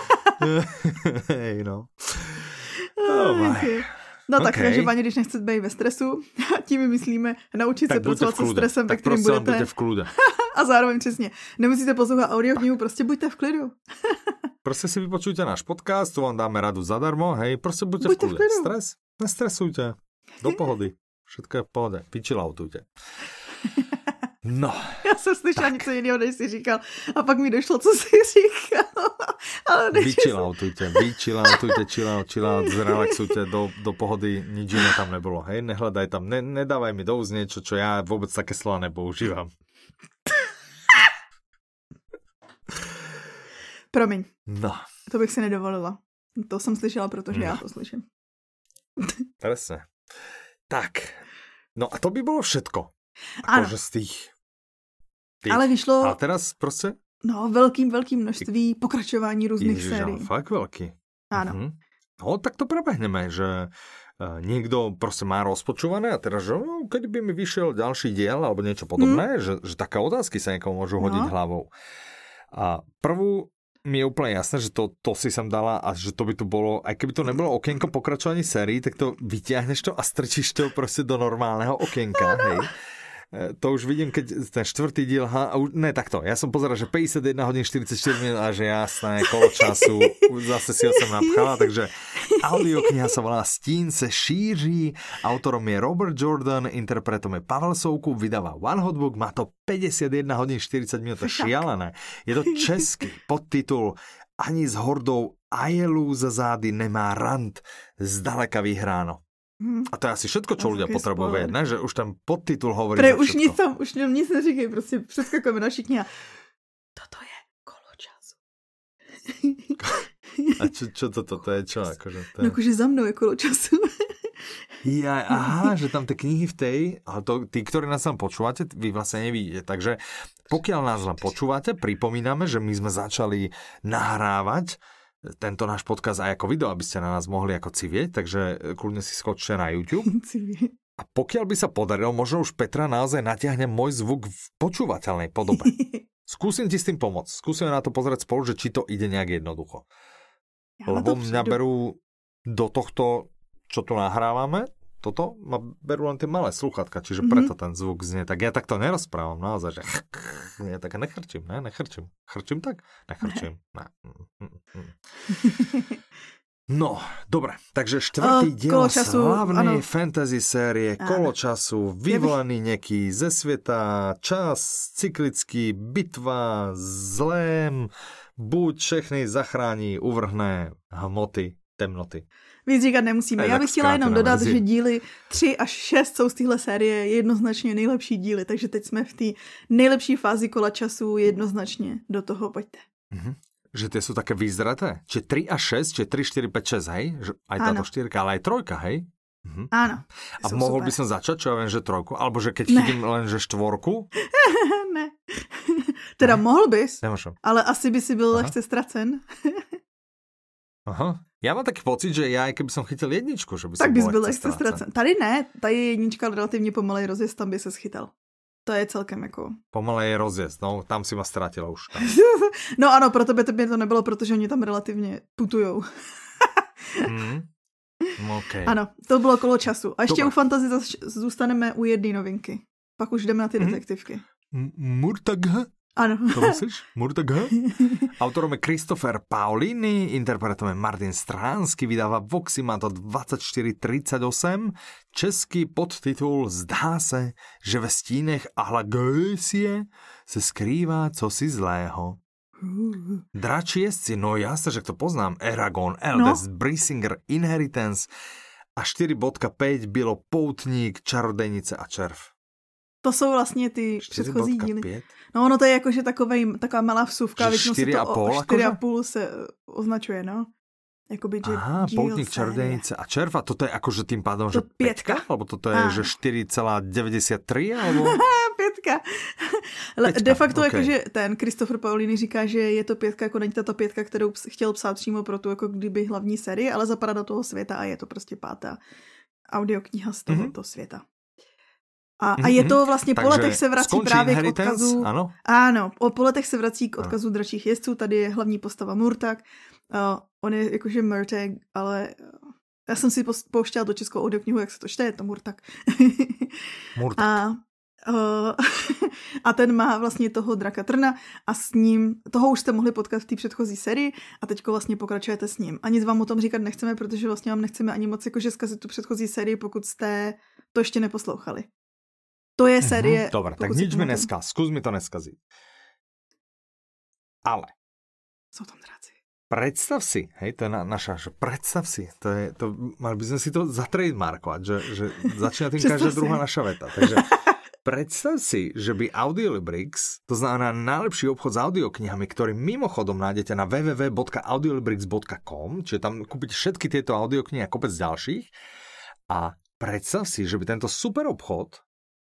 Hej, no. Oh my. No tak, okay. Takže paní, když nechcete být ve stresu, tím my myslíme naučit tak se pracovat se stresem, ve kterým budete. buďte v klude. A zároveň přesně, nemusíte poslouchat audioknihu, prostě buďte v klidu. Prostě si vypočujte náš podcast, to vám dáme radu zadarmo, hej, prostě buďte, buďte v klude. V Stres, nestresujte, do pohody, všetko je v pohode, vyčilautujte. No. Já jsem slyšela něco jiného, než jsi říkal. A pak mi došlo, co jsi říkal. Vyčilautujte, vyčilautujte, chillout, chillout, zrelaxujte do, do pohody, nič iné tam nebolo. Hej, nehľadaj tam, ne, nedávaj mi do úst niečo, čo ja vôbec také slova nepoužívam. Promiň. No. To bych si nedovolila. To jsem slyšela, protože no. Já to slyším. Presne. Tak. No a to by bolo všetko. Akože z tých... tých... Ale vyšlo... A teraz prostě... No, velkým, velkým množství pokračování různých Ježiš, sérií. Fakt veľký. Áno. Uh-huh. No, tak to prebehneme, že uh, niekto prostě má rozpočúvané a teraz, že no, keď by mi vyšiel ďalší diel alebo niečo podobné, hmm. že, že také otázky sa niekomu môžu hodiť no. hlavou. A prvú mi je úplne jasné, že to, to si sem dala a že to by tu bolo, aj keby to nebolo okienko pokračovaní sérií, tak to vyťahneš to a strčíš to prostě do normálneho okienka, hej. To už vidím, keď ten štvrtý diel, ha, ne takto, ja som pozeral, že päťdesiatjeden hodín štyridsaťštyri minút a že jasné, kolo času, zase si ho sem napchala, takže audiokniha sa volá Stín se šíří, autorom je Robert Jordan, interpretom je Pavel Soukup, vydáva One Hot Book, má to päťdesiatjeden hodín štyridsať minút, to je šialené. Je to český podtitul Ani s hordou Ajelu za zády nemá rant, zdaleka vyhráno. A to je asi všetko, čo ľudia potrebujú vedieť, ne? Že už ten podtitul hovorí Pre, za už všetko. nic tam, už nic neříkej, prostě přeskakujeme na kniha. Toto je kolo času. A čo, čo toto, to je čo? Akože to je... No akože za mnou je kolo času. Ja, aha, že tam tie knihy v tej, ale to, tí, ktorí nás tam počúvate, vy vlastne nevidíte, takže pokiaľ nás len počúvate, pripomíname, že my sme začali nahrávať tento náš podcast aj ako video, aby ste na nás mohli ako civieť, takže kľudne si skočte na YouTube. A pokiaľ by sa podarilo, možno už Petra naozaj natiahne môj zvuk v počúvateľnej podobe. Skúsim ti s tým pomôcť. Skúsime na to pozrieť spolu, že či to ide nejak jednoducho. Ja Lebo mňa berú do tohto, čo tu nahrávame, toto ma berú len tie malé sluchatka, čiže mm-hmm. preto ten zvuk znie. Tak ja takto nerozprávam naozaj, že ja tak nechrčím, ne? Nechrčím. Chrčím tak? Nechrčím. Ne. No, dobre. Takže štvrtý uh, diel slávnej fantasy série Kolo času, vyvolaný neký ze sveta, čas, cyklický, bitva, zlém, buď všechny zachrání, uvrhne hmoty, temnoty. Víc říkat nemusíme. Já bych chtěla jenom dodat, že díly tři až šest jsou z téhle série jednoznačně nejlepší díly, takže teď jsme v té nejlepší fázi Kola času, jednoznačně do toho pojďte. Mm-hmm. Že tie sú také vyzraté? Čiže tri a šesť, čiže tri, štyri, päť, šesť, hej? Aj táto štyrka, ale aj trojka, hej? Mhm. Áno. A mohol super. By som začať, čo ja viem, že trojku? Alebo že keď ne. Chytím len, že štvorku? Ne. Teda ne. Mohl bys, Nemôžem. Ale asi by si byl lehce ztracen. Aha. Ja mám taký pocit, že ja aj keby som chytil jedničku, že by tak som bys bol byl lehce ztracen. Tady ne, tady je jednička relativně pomalej rozjezd, tam by se schytal. To je celkem jako... Pomalej je rozjezd, no, tam si ma ztratila už. Tam. No ano, pro tebe to to nebylo, protože oni tam relativně putujou. mm. Okay. Ano, to bylo kolo času. A ještě Dobre. u fantasy zůstaneme u jedné novinky. Pak už jdeme na ty mm. detektivky. M- Murtagh? Ano. To myslíš? Murtagh? Autorom je Christopher Paolini, interpretom je Martin Stránsky, vydává Voxy, má to dvacet čtyři třicet osm. Český podtitul Zdá se, že ve stínech Ahlagösie se skrývá cosi zlého. Dračí jezdci, no jasne, že to poznám. Eragon, Eldest, no. Brisingr, Inheritance a čtyři bodka päť bylo Poutník, Čarodejnice a Červ. To jsou vlastně ty předchozí díly. No ono to je jakože takovej, taková malá vsuvka, většinou se to o čtyři a půl se označuje, no. Jakoby, že aha, Poutník, Čarodejnice a Červ, a toto je akože tým pádom, to že pětka? pětka? Alebo toto je, ah. že štyri celá devadesát tři? Alebo... pětka. pětka. De facto okay. Jakože ten Christopher Paolini říká, že je to pětka, jako není to pětka, kterou chtěl psát přímo pro tu jako kdyby hlavní sérii, ale zapadá do toho světa a je to prostě pátá audiokniha z tohoto mm-hmm. světa. A, a je to vlastně, po letech se vrací právě k odkazu... Ano? Ano, po letech se vrací k odkazu ano. dračích jezdců, tady je hlavní postava Murtagh. Uh, on je jakože Murtagh, ale já jsem si pouštěla do českou audioknihu, jak se to čte, je to Murtagh. Murtagh. A, uh, a ten má vlastně toho draka Trna a s ním, toho už jste mohli potkat v té předchozí sérii a teďko vlastně pokračujete s ním. A nic vám o tom říkat nechceme, protože vlastně vám nechceme ani moc jakože zkazit tu předchozí sérii, pokud jste to ještě neposlouchali. To je série... Mm-hmm, dobre, tak nič mi neskaz. Skús mi to neskaziť. Ale... Sú tam dráci. Predstav si, hej, to je na, naša, že predstav si, to je, to, mali by sme si to zatrademarkovať, že, že začína tým každá druhá naša veta. Takže predstav si, že by Audiolibrix, to znamená najlepší obchod s audioknihami, ktorý mimochodom nájdete na w w w bodka audiolibrix bodka com, čiže tam kúpiť všetky tieto audioknihy a kopec ďalších. A predstav si, že by tento super obchod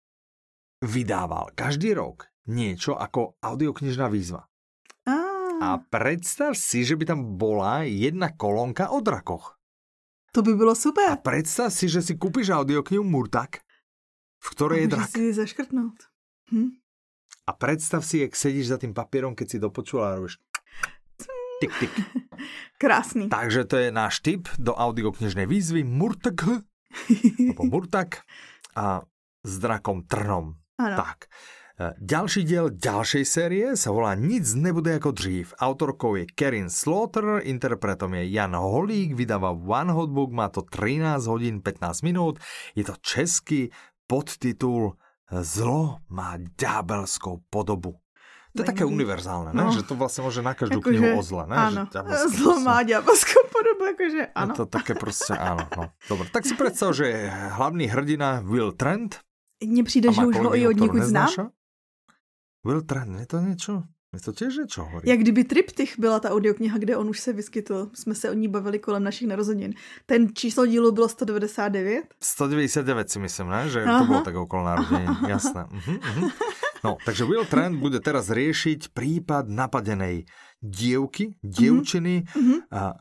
vydával každý rok niečo ako audioknižná výzva. Ah. A predstav si, že by tam bola jedna kolónka o drakoch. To by bylo super. A predstav si, že si kúpiš audioknihu Murtagh, v ktorej je drak. A si zaškrtnout. Hm? A predstav si, jak sedíš za tým papierom, keď si dopočula a robíš tik, tik. Krásný. Takže to je náš tip do audioknižnej výzvy Murtagh, alebo Murtagh a s drakom Trnom. Ano. Tak, ďalší diel ďalšej série sa volá Nic nebude ako dřív. Autorkou je Karin Slaughter, interpretom je Jan Holík, vydáva One Hot Book, má to trinásť hodín pätnásť minút. Je to český podtitul Zlo má ďábelskou podobu. To je také univerzálne, ne? No. Že to vlastne môže na každú jako knihu že, o zle, ne? Áno, zlo má ďábelskou podobu, akože áno. Je to také proste, áno. No. Dobre, tak si predstav, že hlavný hrdina Will Trent. Mně přijde, že už ho i od někud znám. Will Trent, je to něco? Je to těž něco hovorí? Jak kdyby Triptych byla ta audiokniha, kde on už se vyskytl. Jsme se o ní bavili kolem našich narozenin. Ten číslo dílu bylo sto devadesát devět? sto devadesát devět si myslím, ne? Že aha. To bylo tak okolo narodenin. Jasné. Uh-huh, uh-huh. No, takže Will Trent bude teraz riešiť prípad napadenej dievky, dievčiny, uh-huh. a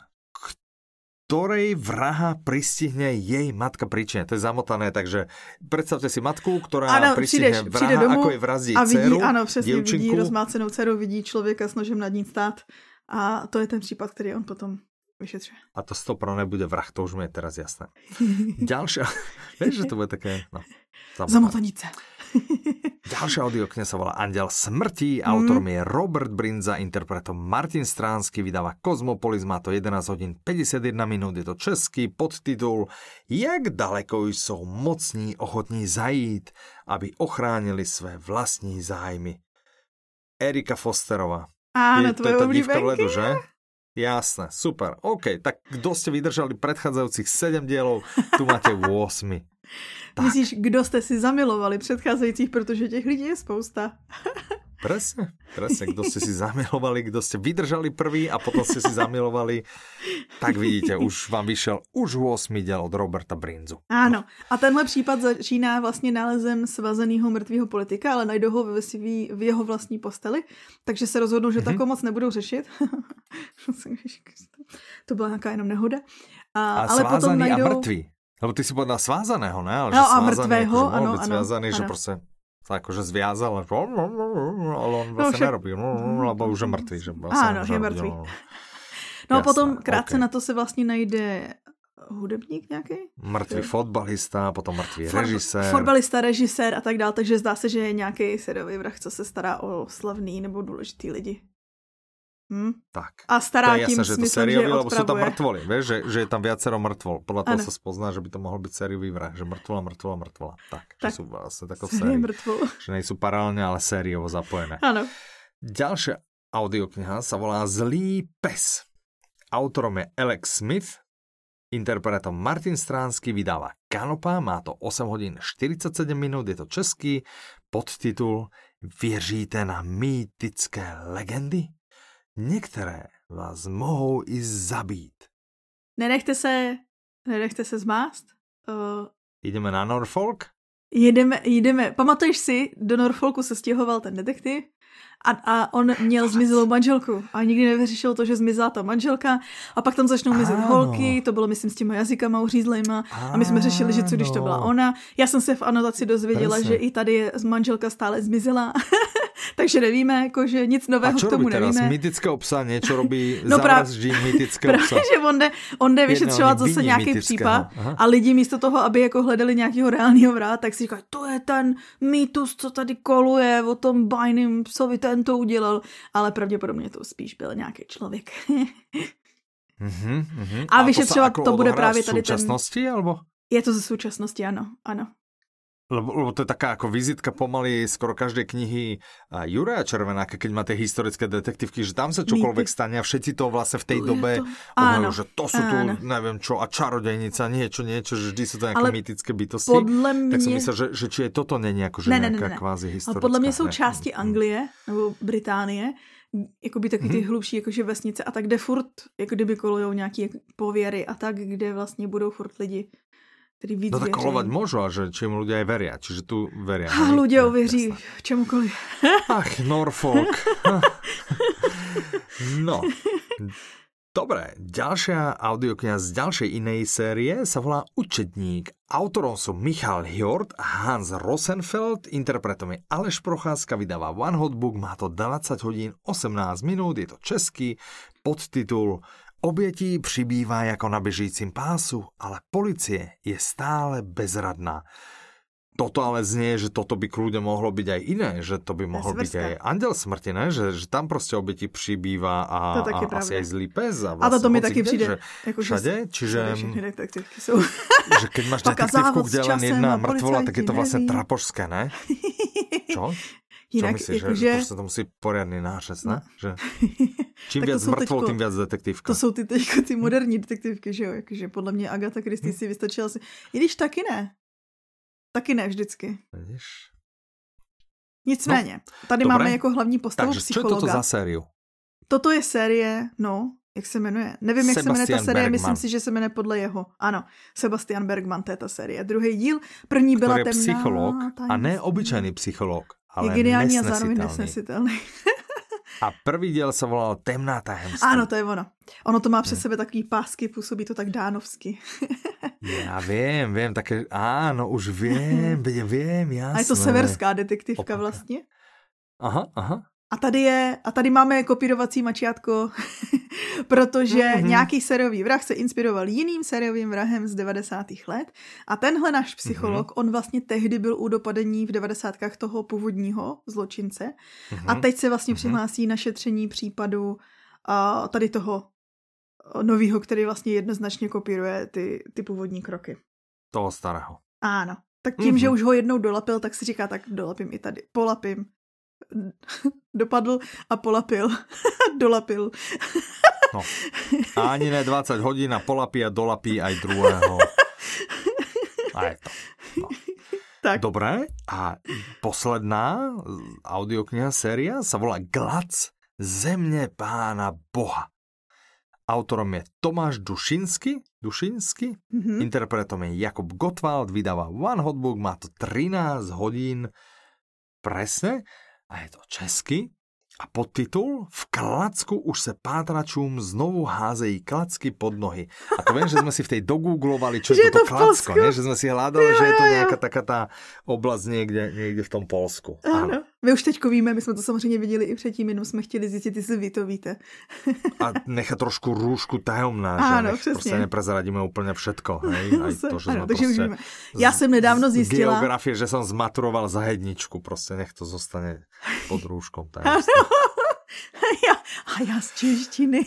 ktorej vraha pristihne jej matka príčine. To je zamotané, takže predstavte si matku, ktorá ano, pristihne přijdeš, vraha, ako je vrazdí a vidí, dceru, ano, přesně, dievčinku. Vidí rozmácenou dceru, vidí člověka s nožem nad ní stát a to je ten případ, který on potom vyšetřuje. A to sto pro nebude vrah, to už mi je teraz jasné. Ďalšia, vieš, že to bude také, no, zamotanice. Ďalšia audiokniha sa volá Anděl smrti, mm. autorom je Robert Brinza, interpretom Martin Stránsky, vydáva Kozmopolis, má to jedenásť hodín päťdesiatjeden minút, je to český podtitul Jak daleko jsou mocní ochotní zajít, aby ochránili své vlastní zájmy. Erika Fosterová. Áno, to je tá dívka v ledu, že? Jasné, super. OK, tak kdo ste vydržali predchádzajúcich sedem dielov, tu máte osem. Tak. Myslíš, kdo jste si zamilovali předcházejících, protože těch lidí je spousta. Presne, presne, kdo ste si zamilovali, kdo ste vydržali prvý a potom ste si zamilovali, tak vidíte, už vám vyšel už osmý diel od Roberta Brinzu. Áno, a tenhle případ začíná vlastně nálezem svazenýho mrtvého politika, ale najdou ho ve svý, v jeho vlastní posteli, takže se rozhodnou, že mm-hmm. tako moc nebudou řešit. To byla nějaká jenom nehoda. A, a ale potom najdou... a mrtvý. Lebo ty si povedal svázaného, ne? Ale no že a mrtvého, akože ano, byť ano. svázaný, ano. že proste sa akože zviazal, ale on vlastne no, nerobí, lebo už je mŕtvý. Že Áno, je mŕtvý. No a potom krátce okay. na to se vlastně najde hudebník nějaký? Mrtvý fotbalista, potom mrtvý For, režisér. Fotbalista, režisér a tak dále, takže zdá se, že je nějaký seriový vrah, co se stará o slavný nebo důležitý lidi. Hm? Tak. A stará to je tím jasné, že to seriový, lebo sú tam mŕtvoly, vieš, že, že je tam viacero mŕtvol. Podľa toho ano. sa spozná, že by to mohol byť seriový vrah, že mŕtvola, mŕtvola, mŕtvola. Tak, tak. Že sú vlastne takou sérii. Že nie sú paralelne, ale sériovo zapojené. Áno. Ďalšia audiokniha sa volá Zlý pes. Autorom je Alex Smith, interpretom Martin Stránsky, vydáva Kanopa, má to osem hodín štyridsaťsedem minút, je to český, podtitul Věříte na mýtické legendy? Některé vás mohou i zabít. Nenechte se, nenechte se zmást. Uh, Jdeme na Norfolk? Jdeme, jdeme. Pamatuješ si, do Norfolku se stěhoval ten detektiv a, a on měl zmizelou manželku a nikdy nevyřešil to, že zmizela ta manželka a pak tam začnou mizet holky, to bylo myslím s těma jazykama uřízlejma a my jsme řešili, že co když to byla ona. Já jsem se v anotaci dozvěděla, Presne. Že i tady je manželka stále zmizela. Takže nevíme, jakože nic nového k tomu nevíme. A čo robí teraz? Mýtického psa niečo robí, no zavraždí mýtického psa. Právě, že on jde, on jde vyšetřovat zase nějaký případ a lidi místo toho, aby jako hledali nějakého reálného vraha, tak si říkají, to je ten mýtus, co tady koluje o tom bajným psovi, ten to udělal. Ale pravděpodobně to spíš byl nějaký člověk. mm-hmm, mm-hmm. A, a vyšetřovat to, to bude právě tady ten... v současnosti, alebo? Je to ze současnosti, ano, ano. Lebo, lebo to je taká ako vizitka pomaly skoro každej knihy Juraja Červenáka, keď má tie historické detektívky, že tam sa čokoľvek stane a všetci to vlastne v tej dobe obhajú, že to sú tu, neviem čo, a čarodejnica, niečo, niečo, že vždy sú to nejaké mýtické bytosti. Podle tak som myslel, že, že či je toto není akože ne, nejaká ne, ne, ne. kvázi historická. Ale podle mě jsou části Anglie nebo Británie, jakoby taky ty hmm. hlubší jakože vesnice a tak, kde furt, jako kdyby kolujou nějaký pověry a tak, kde vlastně budou furt lidi. No tak kolovať môžu, a že čím ľudia aj veria. Čiže tu veria. A ľudia uvěří čemukoliv. Ach, Norfolk. No. Dobre, ďalšia audiokniha z ďalšej inej série sa volá Učedník. Autorom sú Michal Hjort a Hans Rosenfeld, interpretom je Aleš Procházka, vydáva One Hot Book, má to dvadsať hodín osemnásť minút, je to český, podtitul Obětí přibývá jako na běžícím pásu, ale policie je stále bezradná. Toto ale znie, že toto by kľudne mohlo byť aj iné, že to by mohol byť aj Anděl smrti, ne? Že, že tam prostě obětí přibývá a, a asi aj Zlý pes. A, vlastne, a toto mi taky přijde. Jako všade, čiže... Všechny detektivky jsou... Že keď máš detektívku, kde je len jedna mŕtvola, tak je to vlastne trapošské, ne? Čo? Jinak, čo myslíš, jako, že, že prostě to musí poriadný nářez, ne? No. Že čím víc mrtvol, tím víc detektivka. To jsou ty, teďko, ty moderní detektivky, že jo? Jakože podle mě Agatha Christie si vystačila si... I když taky ne. Taky ne vždycky. Vidíš? Nicméně, no, tady dobré. Máme jako hlavní postavu Takže, psychologa. Takže co je toto za sériu? Toto je série, no, jak se jmenuje? Nevím, jak Sebastian se jmenuje ta série, Bergman. Myslím si, že se jmenuje podle jeho. Ano, Sebastian Bergman, to je ta série. Druhý díl, první byla temná. Psycholog a ne obyčejný psycholog, ale je geniální a zároveň nesnesitelný. A prvý díl se volal Temná tajemství. Ano, to je ono. Ono to má přes hmm. sebe takový pásky, působí to tak dánovsky. Já vím, vím, také, áno, už vím, vím, jasné. A je to severská detektivka Opak. Vlastně. Aha, aha. A tady je, a tady máme kopírovací mačiátko, protože mm-hmm. nějaký sériový vrah se inspiroval jiným sériovým vrahem z devadesátých let a tenhle náš psycholog, mm-hmm. on vlastně tehdy byl u dopadení v devadesátkách toho původního zločince mm-hmm. a teď se vlastně mm-hmm. přihlásí na šetření případu a tady toho novýho, který vlastně jednoznačně kopíruje ty, ty původní kroky. Toho starého. Ano. Tak tím, mm-hmm. že už ho jednou dolapil, tak si říká, tak dolapím i tady. Polapím. Dopadl a polapil. Dolapil. No. A ani ne dvadsať hodín a polapí a dolapí aj druhého. A je to. No. Tak. Dobre. A posledná audiokniha séria sa volá Glac země pána Boha. Autorom je Tomáš Dušinsky, Dušinsky, mm-hmm. interpretom je Jakub Gottwald, vydáva One Hot Book, má to trinásť hodín presne a je to česky. A podtitul V Klacku už se pátračům znovu házejí klacky pod nohy. A to viem, že sme si v tej dogooglovali, čo je toto Klacko, ne? Že sme si hľadali, jo, že je to nejaká taká tá oblasť niekde, niekde v tom Polsku. Áno. My už teďko víme, my jsme to samozřejmě viděli i předtím, jenom jsme chtěli zjistit, jestli vy to víte. A nechá trošku rúšku tajomná, že áno, nech prostě neprezradíme úplně všetko. Hej? Aj to, že áno, sme prostě já jsem nedávno zjistila... Geografie, že som zmaturoval za hedničku, prostě nech to zostane pod rúškom tajomství. Ja, a já z češtiny.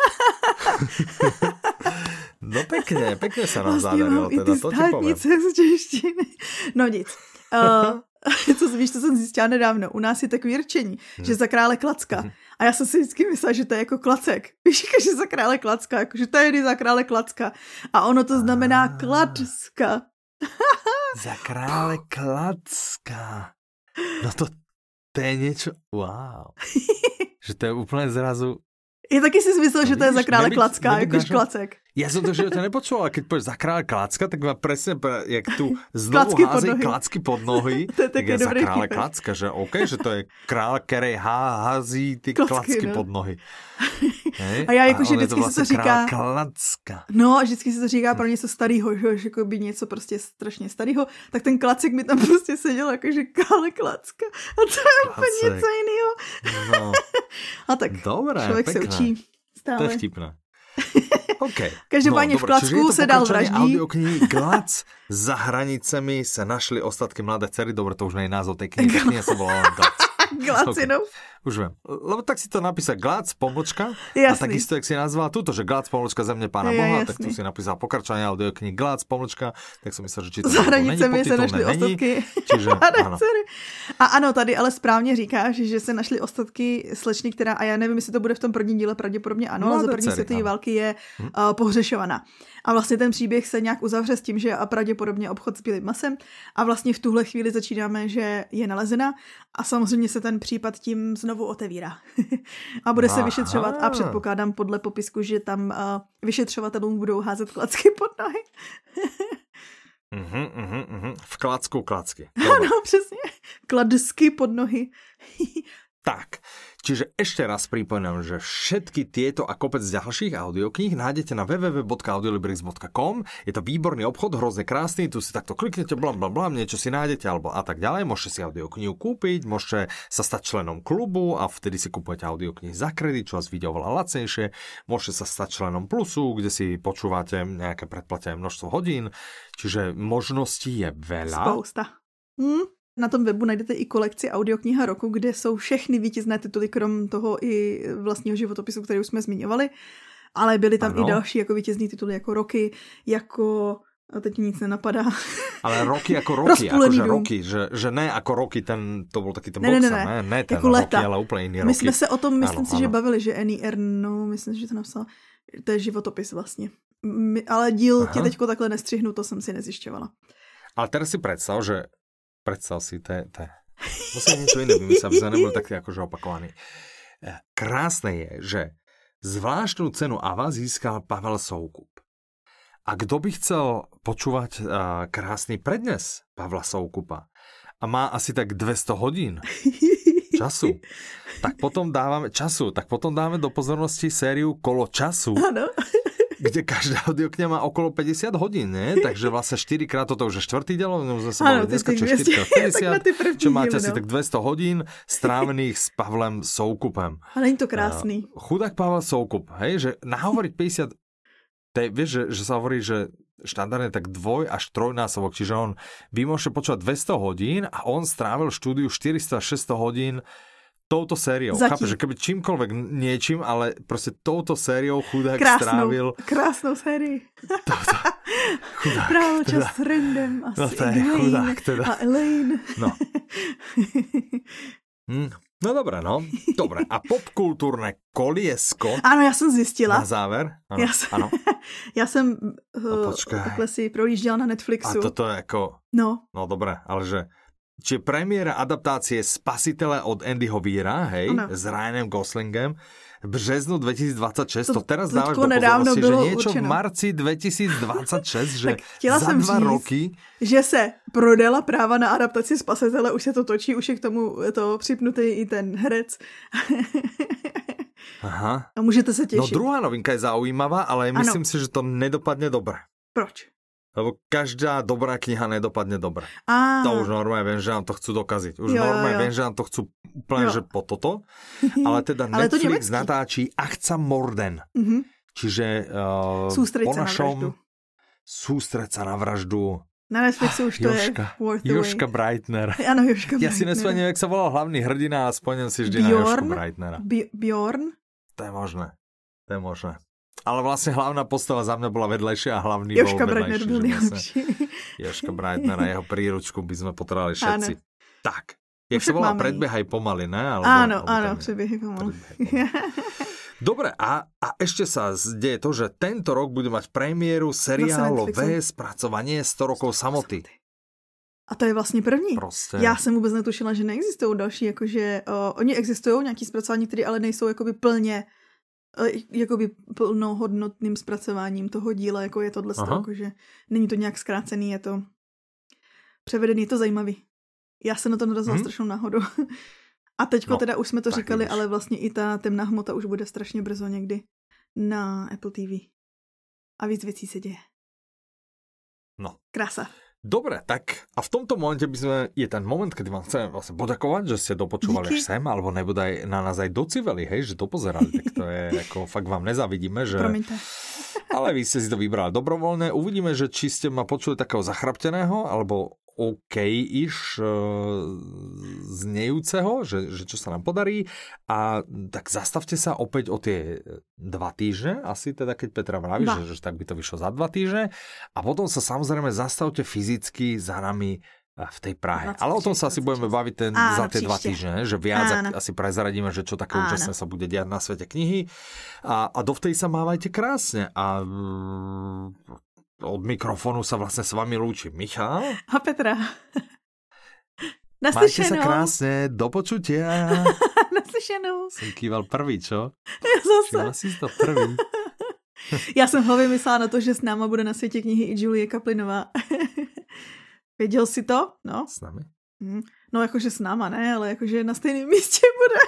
No pekne, pekne sa nám vlastně zadarilo. Teda, to ti poviem. Z češtiny. No nic. Uh, co, víš, co jsem zjistila nedávno? U nás je takový rčení, hmm. že za krále Klacka. Hmm. A já jsem si vždycky myslela, že to je jako klacek. Víš, že za krále Klacka, jako, že to je za krále Klacka. A ono to znamená Kladska. Za krále Klacka. No to, to je něco, wow. Že to je úplně zrazu... Já taky si myslel, že to je za krále Klacka, jakož klacek. Ja som to, že to nepočul, ale keď povieš za krále Klacka, tak ma presne, jak tu znovu házej klacky pod nohy, to je tak ja za krále vtipek. Klacka, že OK, že to je král, který hází ty klacky, klacky no. pod nohy. Hej? A já jakože vždycky vlastně se to říká... Klacka. No a vždycky se to říká pro něco starého, že jako by něco prostě strašně starého, tak ten klacek mi tam prostě seděl jakože krále Klacka. A to je úplně něco jiného. No. A tak dobré, člověk pekné. se učí stále. To je vtipné. Okay. Každopádně no, v Klacku se dál vraždí. Audioknihy Glac za hranicemi se našli ostatky mladé dcery. Dobre, to už nie je názov tej knihy. Ta kniha sa volala Glac. Glacinov. Okay. Už viem. Lebo tak si to napísal Glac, pomlčka. Jasný. A takisto, jak si nazvala túto, že Glac, pomlčka země pána ja, Boha, jasný. tak tu si napísal pokračovanie audioknihy Glac, pomlčka, tak som myslel, že či to za hranicemi se našli není. ostatky. Čiže, ano. A ano, tady ale správně říkáš, že se našli ostatky slečny, která, a já nevím, jestli to bude v tom prvním díle, pravděpodobně ano, ale za první světové války je hm. uh, pohřešovaná. A vlastně ten příběh se nějak uzavře s tím, že a pravděpodobně obchod s bílým masem a vlastně v tuhle chvíli začínáme, že je nalezena a samozřejmě se ten případ tím znovu otevírá. A bude se vyšetřovat a předpokládám podle popisku, že tam uh, vyšetřovatelům budou házet klacky pod nohy. uh-huh, uh-huh, uh-huh. V Klacku klacky. Ano, přesně. Kladsky pod nohy. Tak, čiže ešte raz pripomínam, že všetky tieto a kopec ďalších audiokníh nájdete na w w w bodka audiolibrix bodka com. Je to výborný obchod, hrozne krásny, tu si takto kliknete, bla bla bla, niečo si nájdete alebo a tak ďalej. Môžete si audioknihu kúpiť, môžete sa stať členom klubu a vtedy si kupujete audioknihy za kredit, čo vás vidia oveľa lacnejšie. Môžete sa stať členom plusu, kde si počúvate nejaké predplatené množstvo hodín. Čiže možností je veľa. Spousta. Hm? Na tom webu najdete i kolekci audiokniha roku, kde jsou všechny vítězné tituly, krom toho i vlastního životopisu, který už jsme zmiňovali, ale byly tam ano. i další jako vítězný tituly, jako roky, jako... A teď nic nenapadá. Ale roky jako roky, jakože roky, že, že ne jako roky, ten, to byl taky ten ne, boxer, ne, ne, ne, ne ten jako roky, leta. ale úplně jiný roky. My jsme se o tom, myslím ano, si, ano. že bavili, že Annie Ernaux, myslím si, že to napsala, to je životopis vlastně. My, ale díl Aha. ti teďko takhle nestřihnu, to jsem si nezjišťovala. Ale teraz si představ, že predstav si, to je, to je. Musím niečo iné vymyslieť, aby sme neboli taký akože opakovaný. Krásne je, že zvláštnu cenu Ava získal Pavel Soukup. A kdo by chcel počúvať uh, krásny prednes Pavla Soukupa a má asi tak dvesto hodín času, tak potom dávame času, tak potom dáme do pozornosti sériu Kolo času. Ano. Kde každá audiokniha má okolo päťdesiat hodín, ne? Takže vlastne štyrikrát, toto už je štvrtý diel, no zase máme dneska, čo štyrikrát päťdesiat, čo máte asi tak dvesto hodín strávených s Pavlem Soukupem. A není to krásný. Uh, chudák Pavel Soukup, hej, že nahovoriť päťdesiat, to je, vieš, že, že sa hovorí, že štandardne tak dvoj až trojnásobok, čiže on, vy môžete počúvať dvesto hodín a on strávil štúdiu štyristo až šesťsto hodín touto sériou. Chápeš, že keby čímkoľvek niečím, ale proste touto sériou chudák krásnou, strávil... Krásnou sérii. Touto, chudák. Právo čas teda. s Randem a no, s Elaine chudák, teda. a Elaine. No. hm, no dobré, no. Dobre. A popkultúrne koliesko... Ano, já jsem zjistila. Na záver? Ano. Já jsem, ano. já jsem no, uh, takhle si projížděla na Netflixu. A toto je jako... No. No dobré, ale že... čiže premiéra adaptácie Spasitele od Andyho Weira, hej, ano. S Ryanem Goslingem, v březnu dvetisícdvadsaťšesť, to, to teraz dávaš do pozornosti, že niečo určeno. V marci dvetisícdvadsaťšesť, že za dva říct, roky... že se prodala práva na adaptaci Spasitele, už se to točí, už je k tomu to připnutý i ten herec. Aha. A můžete se těšit. No druhá novinka je zaujímavá, ale ano. Myslím si, že to nedopadne dobre. Proč? Lebo každá dobrá kniha nedopadne dobre. Á. To už normálne viem, že nám to chcú dokaziť. Už jo, normálne jo, jo. viem, že nám to chcú úplne, jo. Že po toto. Ale teda ale Netflix natáčí Achca Morden. Mm-hmm. Čiže uh, po našom Sústreť sa na vraždu. Na Netflixu už to Jožka, je Worth the Jožka Breitner. Ano, Jožka Breitner. Ja si nespomeniem, jak sa volal hlavný hrdina a spomeniem si vždy Bjorn? Na Jožku Breitnera. B- Bjorn? To je možné. To je možné. Ale vlastne hlavná postava za mňa bola vedlejšia a hlavný Jožka bol vedlejší. Jožka Breitner vlastne, Jožka Breitner a jeho príručku by sme potrebovali všetci. Áno. Tak. Jak sa volá Predbiehaj pomaly, ne? Alebo, áno, alebo áno, Predbiehaj pomaly. Dobre, a, a ešte sa deje to, že tento rok bude mať premiéru seriálové spracovanie sto rokov samoty. A to je vlastně první. Prostě. Já jsem vůbec netušila, že neexistují další, jakože o, oni existují nějaký zpracování, které ale nejsou jakoby plně jakoby plnohodnotným zpracováním toho díla, jako je tohle, jakože není to nějak zkrácený, je to převedený, je to zajímavý. Já se na to narazila hmm. strašnou náhodou. A teďko no, teda už jsme to říkali, víš. Ale vlastně i ta temná hmota už bude strašně brzo někdy na Apple T V. A víc věcí se děje. No. Krása. Dobre, tak a v tomto momente by sme, je ten moment, kedy vám chceme vlastne poďakovať, že ste dopočúvali až sem, alebo nebodaj na nás aj dociveli, hej, že dopozerali, tak to je, ako fakt vám nezavidíme, že... Promiňte. Ale vy ste si to vybrali dobrovoľné. Uvidíme, že či ste ma počuli takého zachrapteného, alebo OK-iš, znejúceho, že, že čo sa nám podarí. A tak zastavte sa opäť o tie dva týždne, asi teda keď Petra vraví, že, že tak by to vyšlo za dva týždne. A potom sa samozrejme zastavte fyzicky za nami v tej Prahe. dvadsaťšesť, Ale o tom sa asi budeme baviť ten, áno, za tie príšte. dva týždne, že viac áno. asi prezradíme, že čo také úžasné sa bude diať na svete knihy. A, a dovtedy sa mávajte krásne. A od mikrofonu sa vlastne s vami lúči Michal. A Petra. Majte sa krásne, do počutia. Naslyšenou. Jsem kýval prvý, čo? Ja zase. Všimla si to prvý. Já jsem v hlavě myslela na to, že s náma bude na světě knihy i Julie Kaplinová. Věděl si to? No. S námi? No jakože s náma, ne, ale jakože na stejném místě bude.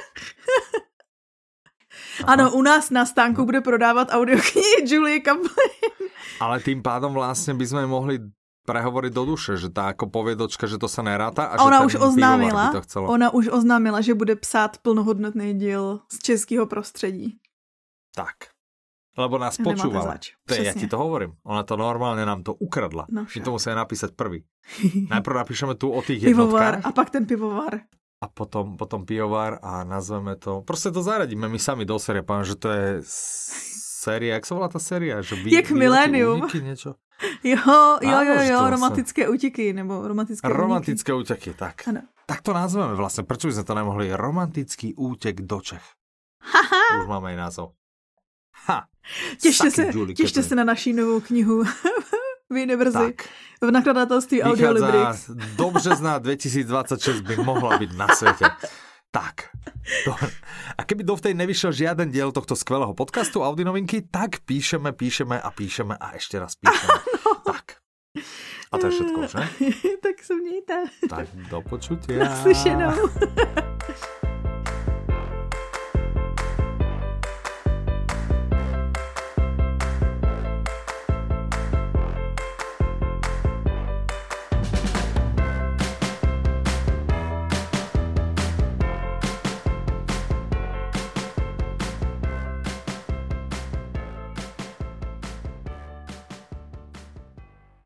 Ano, u nás na stánku bude prodávat audioknihy Julie Kaplin. Ale tým pádom vlastne by sme mohli prehovoriť do duše, že tá ako poviedočka, že to sa neráta a ona že už oznámila, by to chcelo. Ona už oznámila, že bude psát plnohodnotný díl z českého prostředí. Tak. Lebo nás počúvala. To je, ja ti to hovorím. Ona to normálne nám to ukradla. No, my to musíme napísať prvý. Najprv napíšeme tu o tých jednotkách. A pak ten pivovar. A potom, potom pivovar a nazveme to... Proste to zaradíme my sami do série. Poviem, že to je séria. Jak sa volá tá séria? Že Jak Millennium. Úniky, niečo? Jo, jo, jo, jo, romantické útiky. Nebo romantické úniky. Romantické úteky, tak. Ano. Tak to nazveme vlastne. Prečo by sme to nemohli? Romantický útek do Čech. Haha. Už máme aj názov. Ha. Těšte se, těšte se na naší novou knihu. Vyjde brzy. Tak. V nakladatelství Audiolibrix. Do března dvetisícdvadsaťšesť by mohla byť na svete. Tak. A keby dovtedy nevyšiel žiaden diel tohto skvelého podcastu Audi novinky, tak píšeme, píšeme a píšeme a ešte raz píšeme. No. Tak. A to je všetko, že? Tak se mějte. Tak do počutia. Naslyšenou.